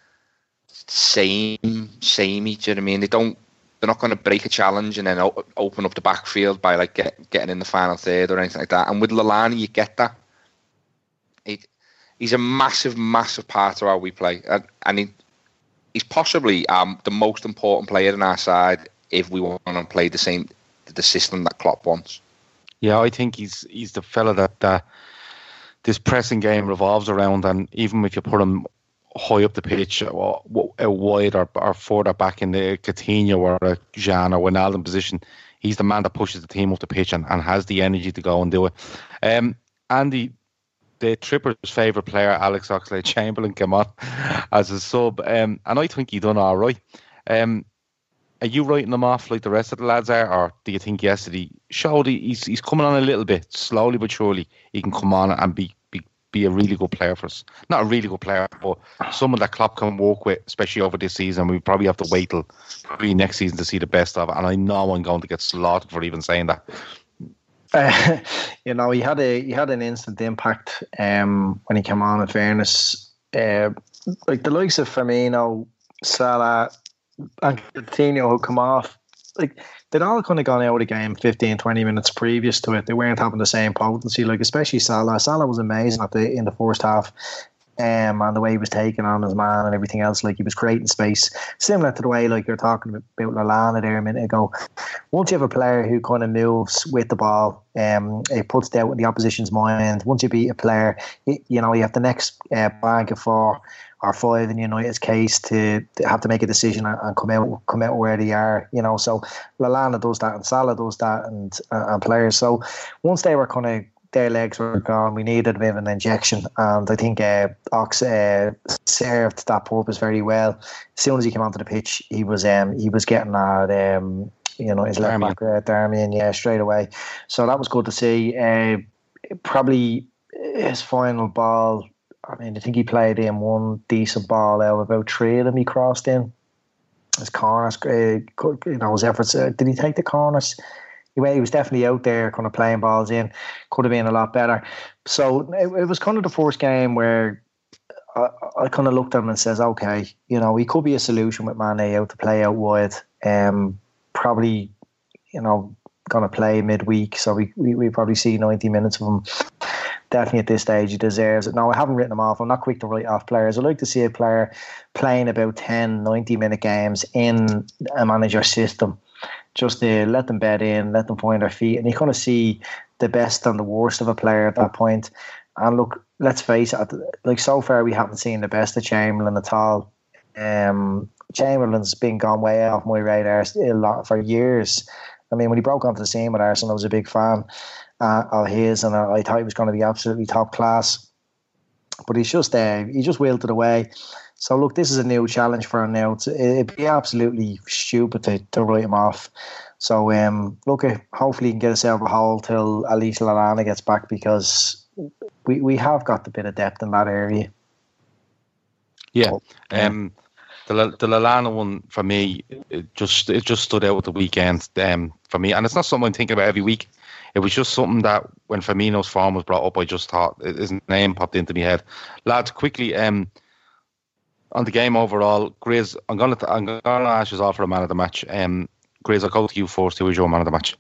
same, samey, do you know what I mean? They don't, they're not going to break a challenge and then o- open up the backfield by like get, getting in the final third or anything like that. And with Lallana, you get that. It, he's a massive, massive part of how we play, and, and he, he's possibly um, the most important player in our side if we want to play the same the system that Klopp wants. Yeah, I think he's he's the fella that uh, this pressing game revolves around, and even if you put him high up the pitch, or out wide or, or further back in the Coutinho or a Jean or Wijnaldum position, he's the man that pushes the team up the pitch and, and has the energy to go and do it. Um, Andy, the Trippers' favourite player, Alex Oxlade-Chamberlain, came on as a sub, um, and I think he done all right. Um, are you writing him off like the rest of the lads are, or do you think yesterday showed he, he's he's coming on a little bit, slowly but surely he can come on and be, be, be a really good player for us? Not a really good player, but someone that Klopp can work with, especially over this season. We probably have to wait till probably next season to see the best of it, and I know I'm going to get slaughtered for even saying that. Uh, you know, he had a he had an instant impact um, when he came on. In fairness, uh, like the likes of Firmino, Salah, and Coutinho who come off, like they'd all kind of gone out of the game fifteen, twenty minutes previous to it. They weren't having the same potency. Like especially Salah. Salah was amazing at the in the first half. Um, and the way he was taking on his man and everything else, like he was creating space, similar to the way like you're talking about Lallana there a minute ago. Once you have a player who kind of moves with the ball, um, it puts doubt in the opposition's mind. Once you beat a player, it, you know you have the next uh, bank of four or five in United's case to, to have to make a decision and, and come out come out where they are. You know, so Lallana does that and Salah does that, and uh, and players. So once they were kind of their legs were gone, we needed a bit of an injection, and I think uh, Ox uh, served that purpose very well. As soon as he came onto the pitch, he was um, he was getting at um, you know his left back uh, Darmian, yeah, straight away. So that was good to see. Uh, probably his final ball. I mean, I think he played in one decent ball out of about three of them. He crossed in his corners. Uh, you know his efforts. Uh, did he take the corners? Anyway, he was definitely out there kind of playing balls in. Could have been a lot better. So it, it was kind of the first game where I, I kind of looked at him and says, okay, you know, he could be a solution with Mane out to play out wide. Um, probably, you know, going to play midweek. So we, we, we probably see ninety minutes of him. Definitely at this stage, he deserves it. No, I haven't written him off. I'm not quick to write off players. I like to see a player playing about ten, ninety minute games in a manager system. Just to let them bed in, let them find their feet, and you kind of see the best and the worst of a player at that point. And look, let's face it, like so far we haven't seen the best of Chamberlain at all. Um, Chamberlain's been gone way off my radar a lot for years. I mean, when he broke onto the scene with Arsenal, I was a big fan uh, of his, and I, I thought he was going to be absolutely top class. But he's just uh, he just wilted away. So look, this is a new challenge for him now. It's, it'd be absolutely stupid to, to write him off. So um, look, hopefully he can get us out of a hole till at least Lallana gets back, because we, we have got a bit of depth in that area. Yeah, um, the the Lallana one for me, it just it just stood out at the weekend um, for me, and it's not something I'm thinking about every week. It was just something that when Firmino's form was brought up, I just thought his name popped into my head. Lads, quickly. Um, On the game overall, Grizz, I'm going to I'm going to ask you all for a man of the match. Um, Grizz, I'll go to you first. Who is your man of the match?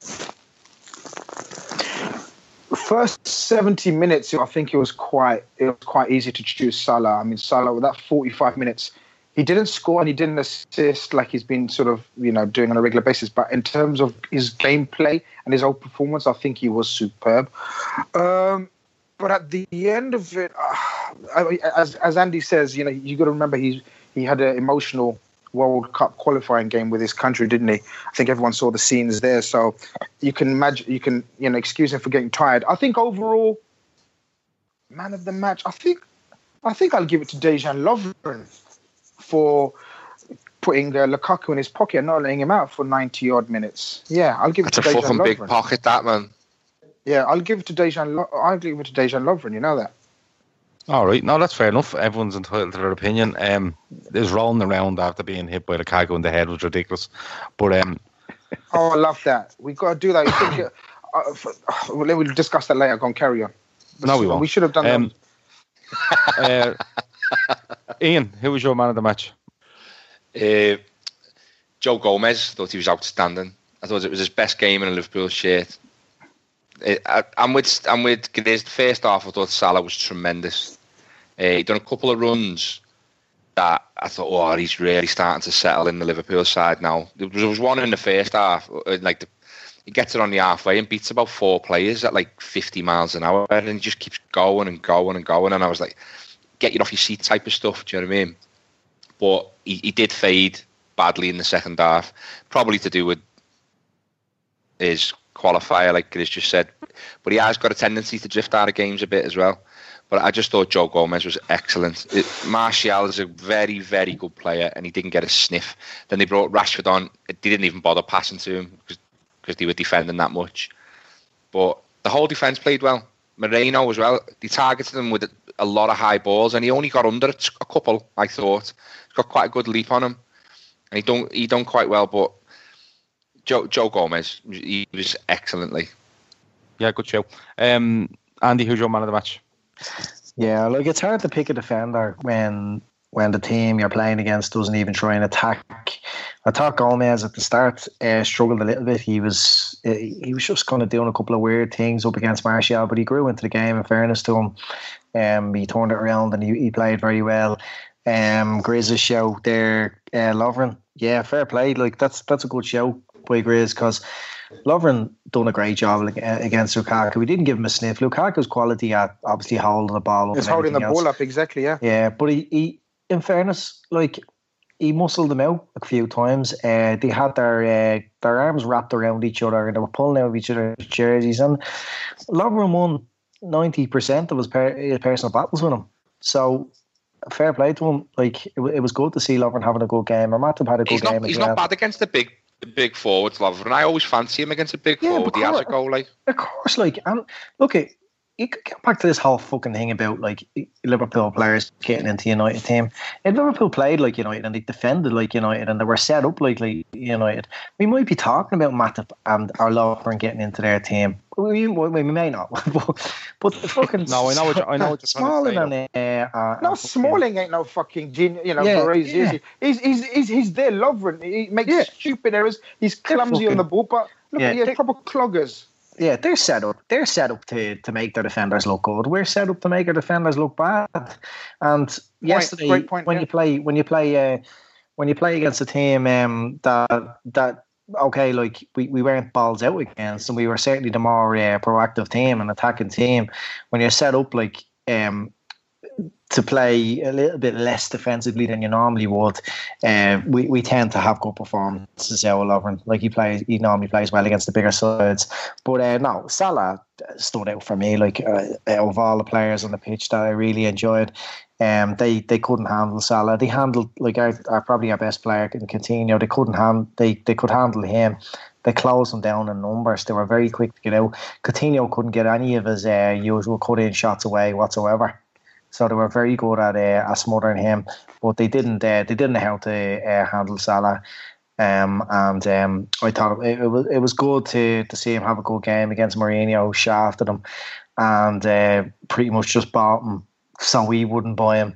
First seventy minutes, I think it was quite it was quite easy to choose Salah. I mean, Salah with that forty-five minutes, he didn't score and he didn't assist like he's been sort of you know doing on a regular basis. But in terms of his gameplay and his own performance, I think he was superb. Um, But at the end of it, uh, as as Andy says, you know, you got to remember he he had an emotional World Cup qualifying game with his country, didn't he? I think everyone saw the scenes there, so you can imagine, you can you know excuse him for getting tired. I think overall, man of the match, I think I think I'll give it to Dejan Lovren for putting uh, Lukaku in his pocket and not letting him out for ninety odd minutes. Yeah, I'll give That's it to a Dejan fucking Lovren. big pocket, that man. Yeah, I'll give it to Dejan. Lo- I'll give it to Dejan Lovren. You know that. All right, no, that's fair enough. Everyone's entitled to their opinion. Um, there's rolling around after being hit by the Lukaku in the head was ridiculous. But um, oh, I love that. We got to do that. Think, uh, for, uh, we'll discuss that later. Go on, carry on. But no, we won't. We should have done um, that. uh, Ian, who was your man of the match? Uh, Joe Gomez. Thought he was outstanding. I thought it was his best game in a Liverpool shirt. It, I, I'm with I'm with Grizz. The first half, I thought Salah was tremendous. Uh, he done a couple of runs that I thought, oh, he's really starting to settle in the Liverpool side now. There was, there was one in the first half, like the, he gets it on the halfway and beats about four players at like fifty miles an hour, and he just keeps going and going and going. And I was like, get you off your seat type of stuff. Do you know what I mean? But he, he did fade badly in the second half, probably to do with his qualifier, like Chris just said, but he has got a tendency to drift out of games a bit as well. But I just thought Joe Gomez was excellent. It, Martial is a very, very good player, and he didn't get a sniff. Then they brought Rashford on. They didn't even bother passing to him because because they were defending that much. But the whole defence played well. Moreno as well. They targeted him with a lot of high balls, and he only got under it a couple, I thought. He's got quite a good leap on him, and he done he done quite well. But Joe, Joe Gomez, he was excellently. Yeah, good show. Um, Andy, who's your man of the match? Yeah, like it's hard to pick a defender when when the team you're playing against doesn't even try and attack. I thought Gomez at the start uh, struggled a little bit. He was uh, he was just kind of doing a couple of weird things up against Martial, but he grew into the game. In fairness to him, um, he turned it around and he, he played very well. Um, Grizz's show there, uh, Lovren, yeah, fair play. Like that's that's a good show by Grizz because Lovren done a great job against Lukaku. We didn't give him a sniff. Lukaku's quality at obviously holding the ball up. He's holding the else. ball up, exactly, yeah. Yeah, but he, he, in fairness, like he muscled them out a few times. Uh, they had their uh, their arms wrapped around each other and they were pulling out of each other's jerseys. And Lovren won ninety percent of his, per- his personal battles with him. So fair play to him. Like it, it was good to see Lovren having a good game. Or Matip had a good he's game not, as He's well. not bad against the big the big forwards, Lovren. I always fancy him against a big Yeah, forward. He has a goal, like. Of course, like, and look, it, you could get back to this whole fucking thing about like Liverpool players getting into United team. If Liverpool played like United and they defended like United and they were set up like, like United, we might be talking about Matip and our Lovren getting into their team. We, we, we may not, but, but the fucking no, I know what you, I know what you're Smalling trying to say. And, uh, uh, no, Smalling ain't no fucking genius, you know. Yeah, Berets, yeah. is he? He's he's he's he's there, Lovren. He makes Yeah. stupid errors. He's clumsy on the ball, but look Yeah, at he has they- proper cloggers. Yeah, they're set up. They're set up to, to make their defenders look good. We're set up to make our defenders look bad. And yesterday, great point, when yeah. you play, when you play, uh, when you play against a team um, that that okay, like we, we weren't balls out against, and we were certainly the more uh, proactive team and attacking team. When you're set up like um, to play a little bit less defensively than you normally would, uh, we, we tend to have good performances out of Lovren. Like he plays, he normally plays well against the bigger sides. But uh, no, Salah stood out for me. Like uh, out of all the players on the pitch that I really enjoyed, um, they they couldn't handle Salah. They handled like our, our probably our best player in Coutinho. They couldn't hand. They they could handle him. They closed him down in numbers. They were very quick to get out. Coutinho couldn't get any of his uh, usual cut-in shots away whatsoever. So they were very good at uh, at smothering him, but they didn't. Uh, they didn't know how to uh, handle Salah. Um, and um, I thought it, it was it was good to to see him have a good game against Mourinho, who shafted him, and uh, pretty much just bought him so we wouldn't buy him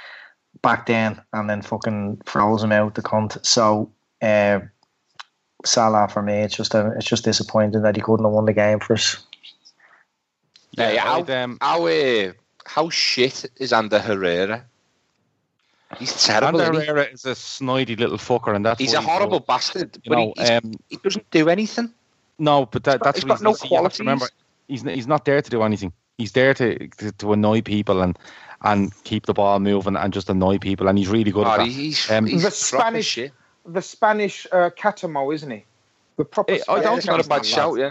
back then, and then fucking froze him out the cunt. So uh, Salah for me, it's just a, it's just disappointing that he couldn't have won the game for us. Yeah, yeah. How, I'd, um, how, uh, how shit is Ander Herrera? He's terrible. Ander isn't he? Herrera is a snidey little fucker, and that's He's why a horrible bastard, You but know, he, he's- um, he doesn't do anything. No, but that, He's got- that's he's what got he's no you have to qualities. remember. He's he's not there to do anything. He's there to, to to annoy people and and keep the ball moving and just annoy people. And he's really good Oh, at that. he's, Um, he's The proper Spanish, shit. the Spanish uh, Catamo, isn't he? The proper. Hey, I Spanish don't It's not a bad Catamo. shout, yeah.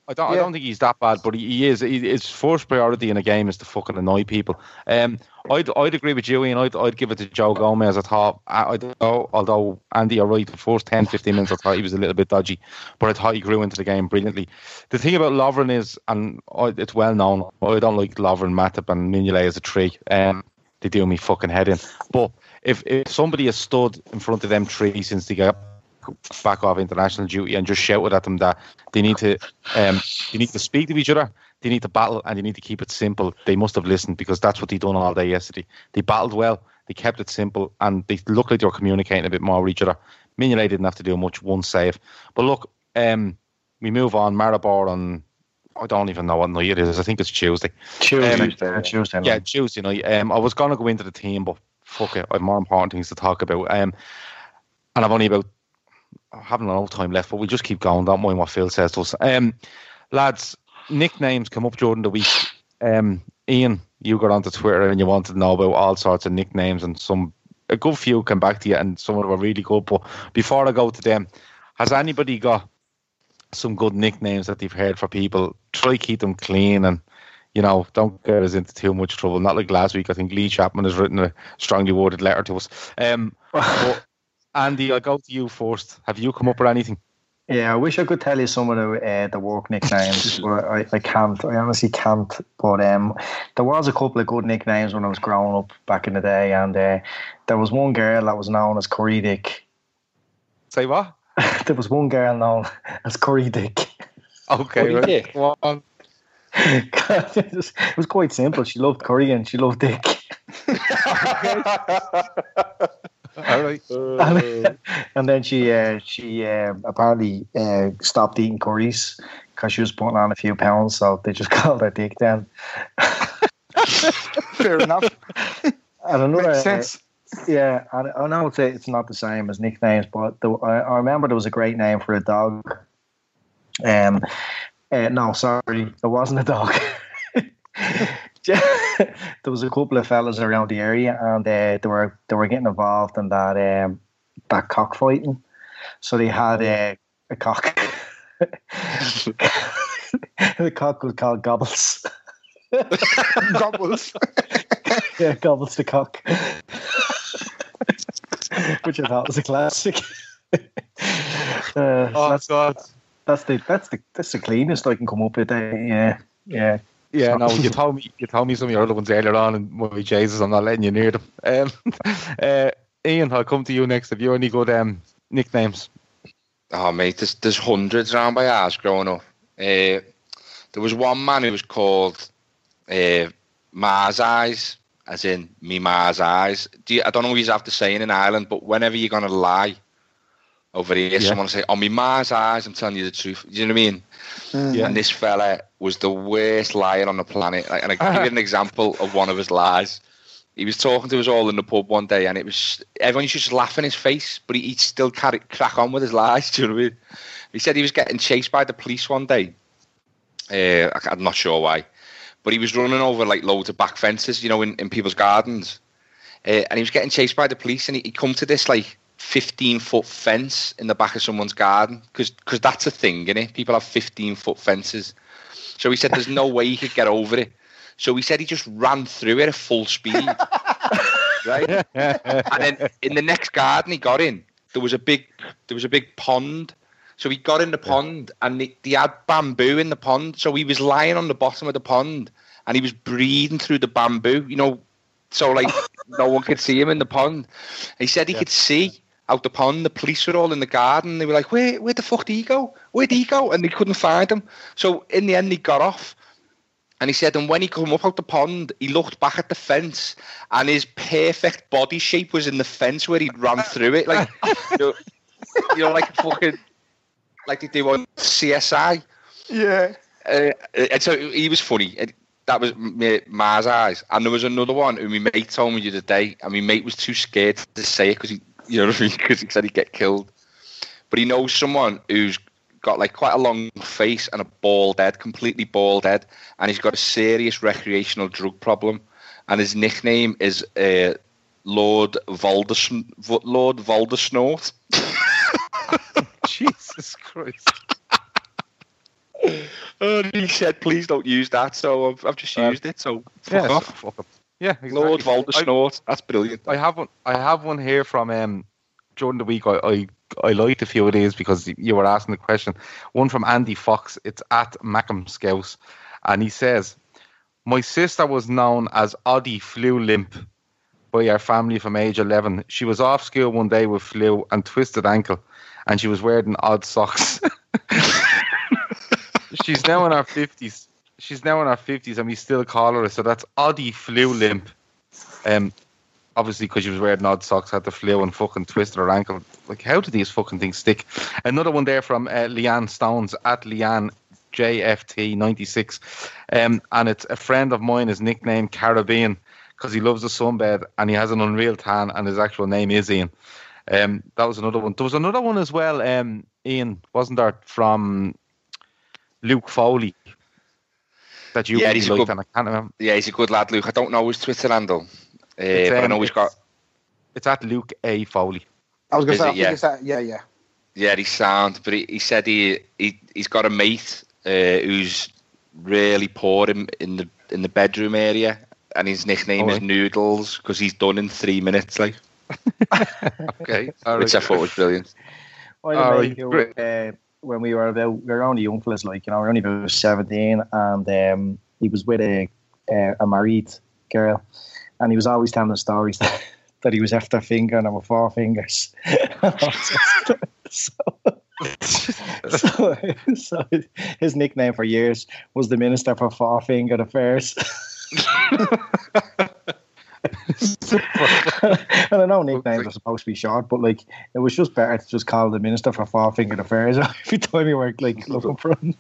I don't. Yeah. I don't think he's that bad, but he, he is. He, his first priority in a game is to fucking annoy people. Um, I'd I'd agree with you, Ian. I'd I'd give it to Joe Gomez. I thought, I, I don't know, although Andy, you're right. The first ten, fifteen minutes, I thought he was a little bit dodgy, but I thought he grew into the game brilliantly. The thing about Lovren is, and I, it's well known, I don't like Lovren, Matip, and Mignolet as a three. Um, they do me fucking head in. But if if somebody has stood in front of them three since they got back off international duty and just shouted at them that they need to um they need to speak to each other, they need to battle, and they need to keep it simple, they must have listened, because that's what they done all day yesterday. They battled well, they kept it simple, and they looked like they were communicating a bit more with each other. Mignolet didn't have to do much, one save. But look, um we move on. Maribor on, I don't even know what night it is. I think it's Tuesday. Tuesday, um, Tuesday, Tuesday night. Yeah, Tuesday night. Um, I was going to go into the team, but fuck it, I have more important things to talk about. Um, and I've only about I haven't enough time left, but we'll just keep going. Don't mind what Phil says to us. Um, lads, nicknames come up during the week. Um, Ian, you got onto Twitter and you wanted to know about all sorts of nicknames, and some a good few came back to you, and some of them were really good. But before I go to them, has anybody got some good nicknames that they've heard for people? Try keep them clean, and you know, don't get us into too much trouble. Not like last week. I think Lee Chapman has written a strongly worded letter to us. Um, but Andy, I'll go to you first. Have you come up with anything? Yeah, I wish I could tell you some of the uh, the work nicknames, but I, I can't. I honestly can't. But um, there was a couple of good nicknames when I was growing up back in the day, and uh, there was one girl that was known as Curry Dick. Say what? There was one girl known as Curry Dick. Okay, right. Dick. Go on. it, was, it was quite simple. She loved curry and she loved Dick. All right. and, and then she uh, she uh, apparently uh, stopped eating curries because she was putting on a few pounds, so they just called her Dick then. Fair enough. And another, Makes sense. Uh, yeah, and I know it's, it's not the same as nicknames, but the, I, I remember there was a great name for a dog. Um, uh, no, sorry, it wasn't a dog. There was a couple of fellas around the area, and uh, they were they were getting involved in that um, that cockfighting. So they had uh, a cock. The cock was called Gobbles. Gobbles. Yeah, Gobbles the cock. Which I thought was a classic. uh, Oh that's, God. That's the that's the that's the cleanest I can come up with. Uh, yeah, yeah. Yeah, no, you told me you told me some of your other ones earlier on, and my Jesus, I'm not letting you near them. Um, uh, Ian, I'll come to you next. Have you any good um, nicknames? Oh, mate, there's, there's hundreds around by ours growing up. Uh, there was one man who was called uh, Mars Eyes, as in me Mars Eyes. Do you, I don't know what you have to say in Ireland, but whenever you're going to lie over here, yeah. someone will say, oh, me Mars Eyes, I'm telling you the truth. Do you know what I mean? Mm. Yeah. And this fella was the worst liar on the planet. Like, and I give you an example of one of his lies. He was talking to us all in the pub one day, and it was everyone used to just laugh in his face, but he, he'd still carry, crack on with his lies. Do you know what I mean? He said he was getting chased by the police one day. Uh, I'm not sure why, but he was running over like loads of back fences, you know, in, in people's gardens, uh, and he was getting chased by the police, and he, he come to this like fifteen foot fence in the back of someone's garden, because because that's a thing, innit? People have fifteen foot fences. So he said there's no way he could get over it. So he said he just ran through it at full speed. Right? And then in the next garden he got in, there was a big there was a big pond. So he got in the pond, and they, they had bamboo in the pond. So he was lying on the bottom of the pond, and he was breathing through the bamboo, you know, so like no one could see him in the pond. He said he yeah. could see out the pond. The police were all in the garden. They were like, where where the fuck did he go? Where'd he go? And they couldn't find him. So in the end, he got off. And he said, and when he came up out the pond, he looked back at the fence, and his perfect body shape was in the fence where he'd run through it. Like, you know, you know like fucking, like they do on C S I. Yeah. Uh, and so he was funny. That was Mars Eyes. And there was another one who my mate told me the other day, and my mate was too scared to say it because he, you know, because he said he'd get killed. But he knows someone who's got like quite a long face and a bald head, completely bald head, and he's got a serious recreational drug problem, and his nickname is uh, Lord Volders Lord Voldesnort. Jesus Christ. Oh, he said, please don't use that. So I've, I've just used it. So fuck yes. off. Fuck up. Yeah, exactly. Lord Voldemort. That's brilliant. I have one. I have one here from um during the week. I, I I liked a few of these because you were asking the question. One from Andy Fox. It's at Mackham Scouse, and he says, "My sister was known as Oddie Flu Limp by our family from age eleven. She was off school one day with flu and twisted ankle, and she was wearing odd socks." She's now in her fifties. She's now in her fifties, and we still call her. So that's Oddie Flu Limp. Um, obviously because she was wearing odd socks, had the flu and fucking twisted her ankle. Like, how do these fucking things stick? Another one there from uh, Leanne Stones at Leanne J F T ninety-six, um, and it's a friend of mine is nicknamed Caribbean because he loves the sunbed and he has an unreal tan, and his actual name is Ian. Um, that was another one. There was another one as well, um, Ian, wasn't there, from Luke Foley that you yeah, really he's liked, a good, and I can't remember. Yeah, he's a good lad, Luke. I don't know his Twitter handle, uh, it's, um, but I know he's got. It's at Luke A Foley. I was going to say, I it? think Yeah. it's that, yeah, yeah. Yeah, he's sound, but he, he said he, he he's got a mate uh, who's really poor in, in the in the bedroom area, and his nickname Oh, is right. Noodles because he's done in three minutes, like. Okay, all which right. I thought was brilliant. I All mate right, who, great. uh, when we were about, we were only young fellas, like, you know, we were only about seventeen, and um, he was with a uh, a married girl, and he was always telling the stories that, that he was after fingering her with four fingers. so, so, so his nickname for years was the Minister for Four Fingered Affairs. And I know nicknames are supposed to be short, but like it was just better to just call the Minister for Four Fingered Affairs every time you were like looking for him.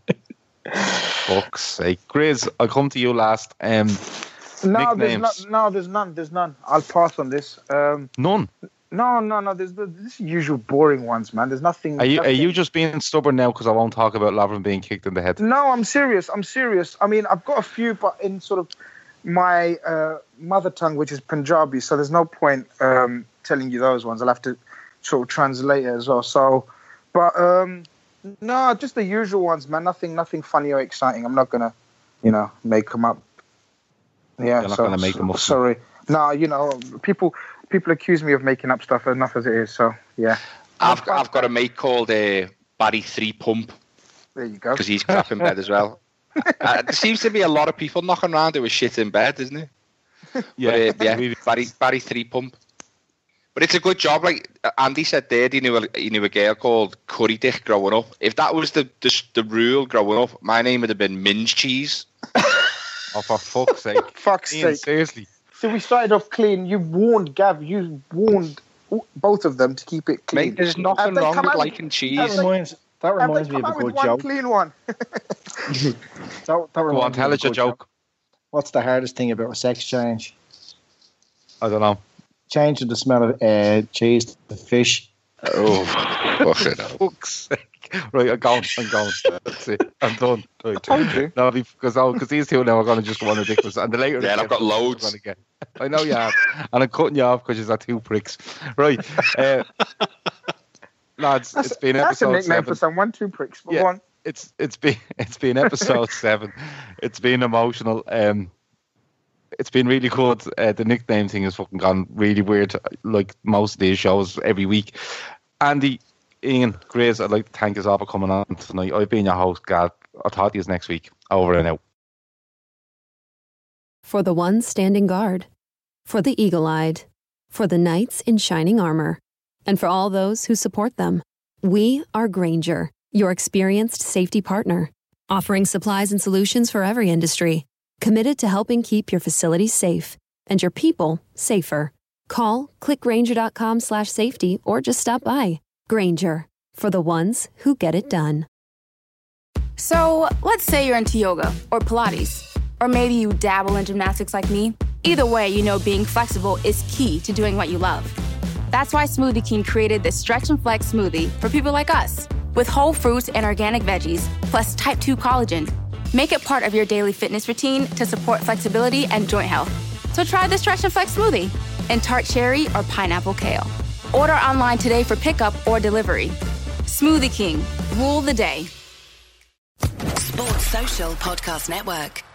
Fuck's sake. Grizz, I'll come to you last. Um, No, there's nicknames. not, no, there's none. There's none. I'll pass on this. Um, None. no, no, no. There's the this usual boring ones, man. There's nothing. Are you are nothing. you just being stubborn now because I won't talk about Laverne being kicked in the head? No, I'm serious. I'm serious. I mean, I've got a few, but in sort of my uh, mother tongue, which is Punjabi, so there's no point um, telling you those ones. I'll have to sort of translate it as well. So, but um, no, just the usual ones, man. Nothing, nothing funny or exciting. I'm not gonna, you know, make them up. Yeah, You're not so, gonna make them up. Sorry. No, you know, people people accuse me of making up stuff enough as it is. So yeah, I've I've got a mate called uh, Barry Three Pump there you go. because he's crap in bed as well. Uh, there seems to be a lot of people knocking around who are shit in bed, isn't it? Yeah, But, uh, yeah. really. Barry Barry Three Pump. But it's a good job. Like Andy said there, he knew a, he knew a girl called Curry Dick growing up. If that was the, the the rule growing up, my name would have been Minge Cheese. Oh, for fuck's sake. Fuck's Ian, sake. seriously. So we started off clean. You warned Gav. You warned both of them to keep it clean. Mate, there's nothing Have they wrong come with out- liking cheese. That reminds that have reminds they me come of a out with good one joke. clean one? That, that Go reminds on, me tell of us your good joke. What's the hardest thing about a sex change? I don't know. Changing the smell of uh, cheese to fish. Oh, fucking hell. Fuck's sake. Right, I'm going. I'm going. That's it. I'm done. Right. Told you. No, because oh, because these two now are going to just go on ridiculous. And the later, Yeah, and I've got loads. Gonna get. I know you have, and I'm cutting you off because you're two pricks. Right, uh, lads, That's, it's been that's a episode nickname seven. for someone. Two pricks. But Yeah. go on. It's it's been it's been episode seven. It's been emotional. Um, it's been really good. Uh, the nickname thing has fucking gone really weird, like most of these shows every week. Andy, Ian, Grace, I'd like to thank us all for coming on tonight. I've been your host, Gav. I'll talk to you next week. Over and out. For the ones standing guard, for the eagle-eyed, for the knights in shining armor, and for all those who support them, we are Grainger, your experienced safety partner, offering supplies and solutions for every industry, committed to helping keep your facilities safe and your people safer. Call clickgrainger.com slash safety or just stop by. Grainger, for the ones who get it done. So let's say you're into yoga or Pilates, or maybe you dabble in gymnastics like me. Either way, you know being flexible is key to doing what you love. That's why Smoothie King created this Stretch and Flex smoothie for people like us, with whole fruits and organic veggies, plus type two collagen. Make it part of your daily fitness routine to support flexibility and joint health. So try the Stretch and Flex smoothie in tart cherry or pineapple kale. Order online today for pickup or delivery. Smoothie King, rule the day. Sports Social Podcast Network.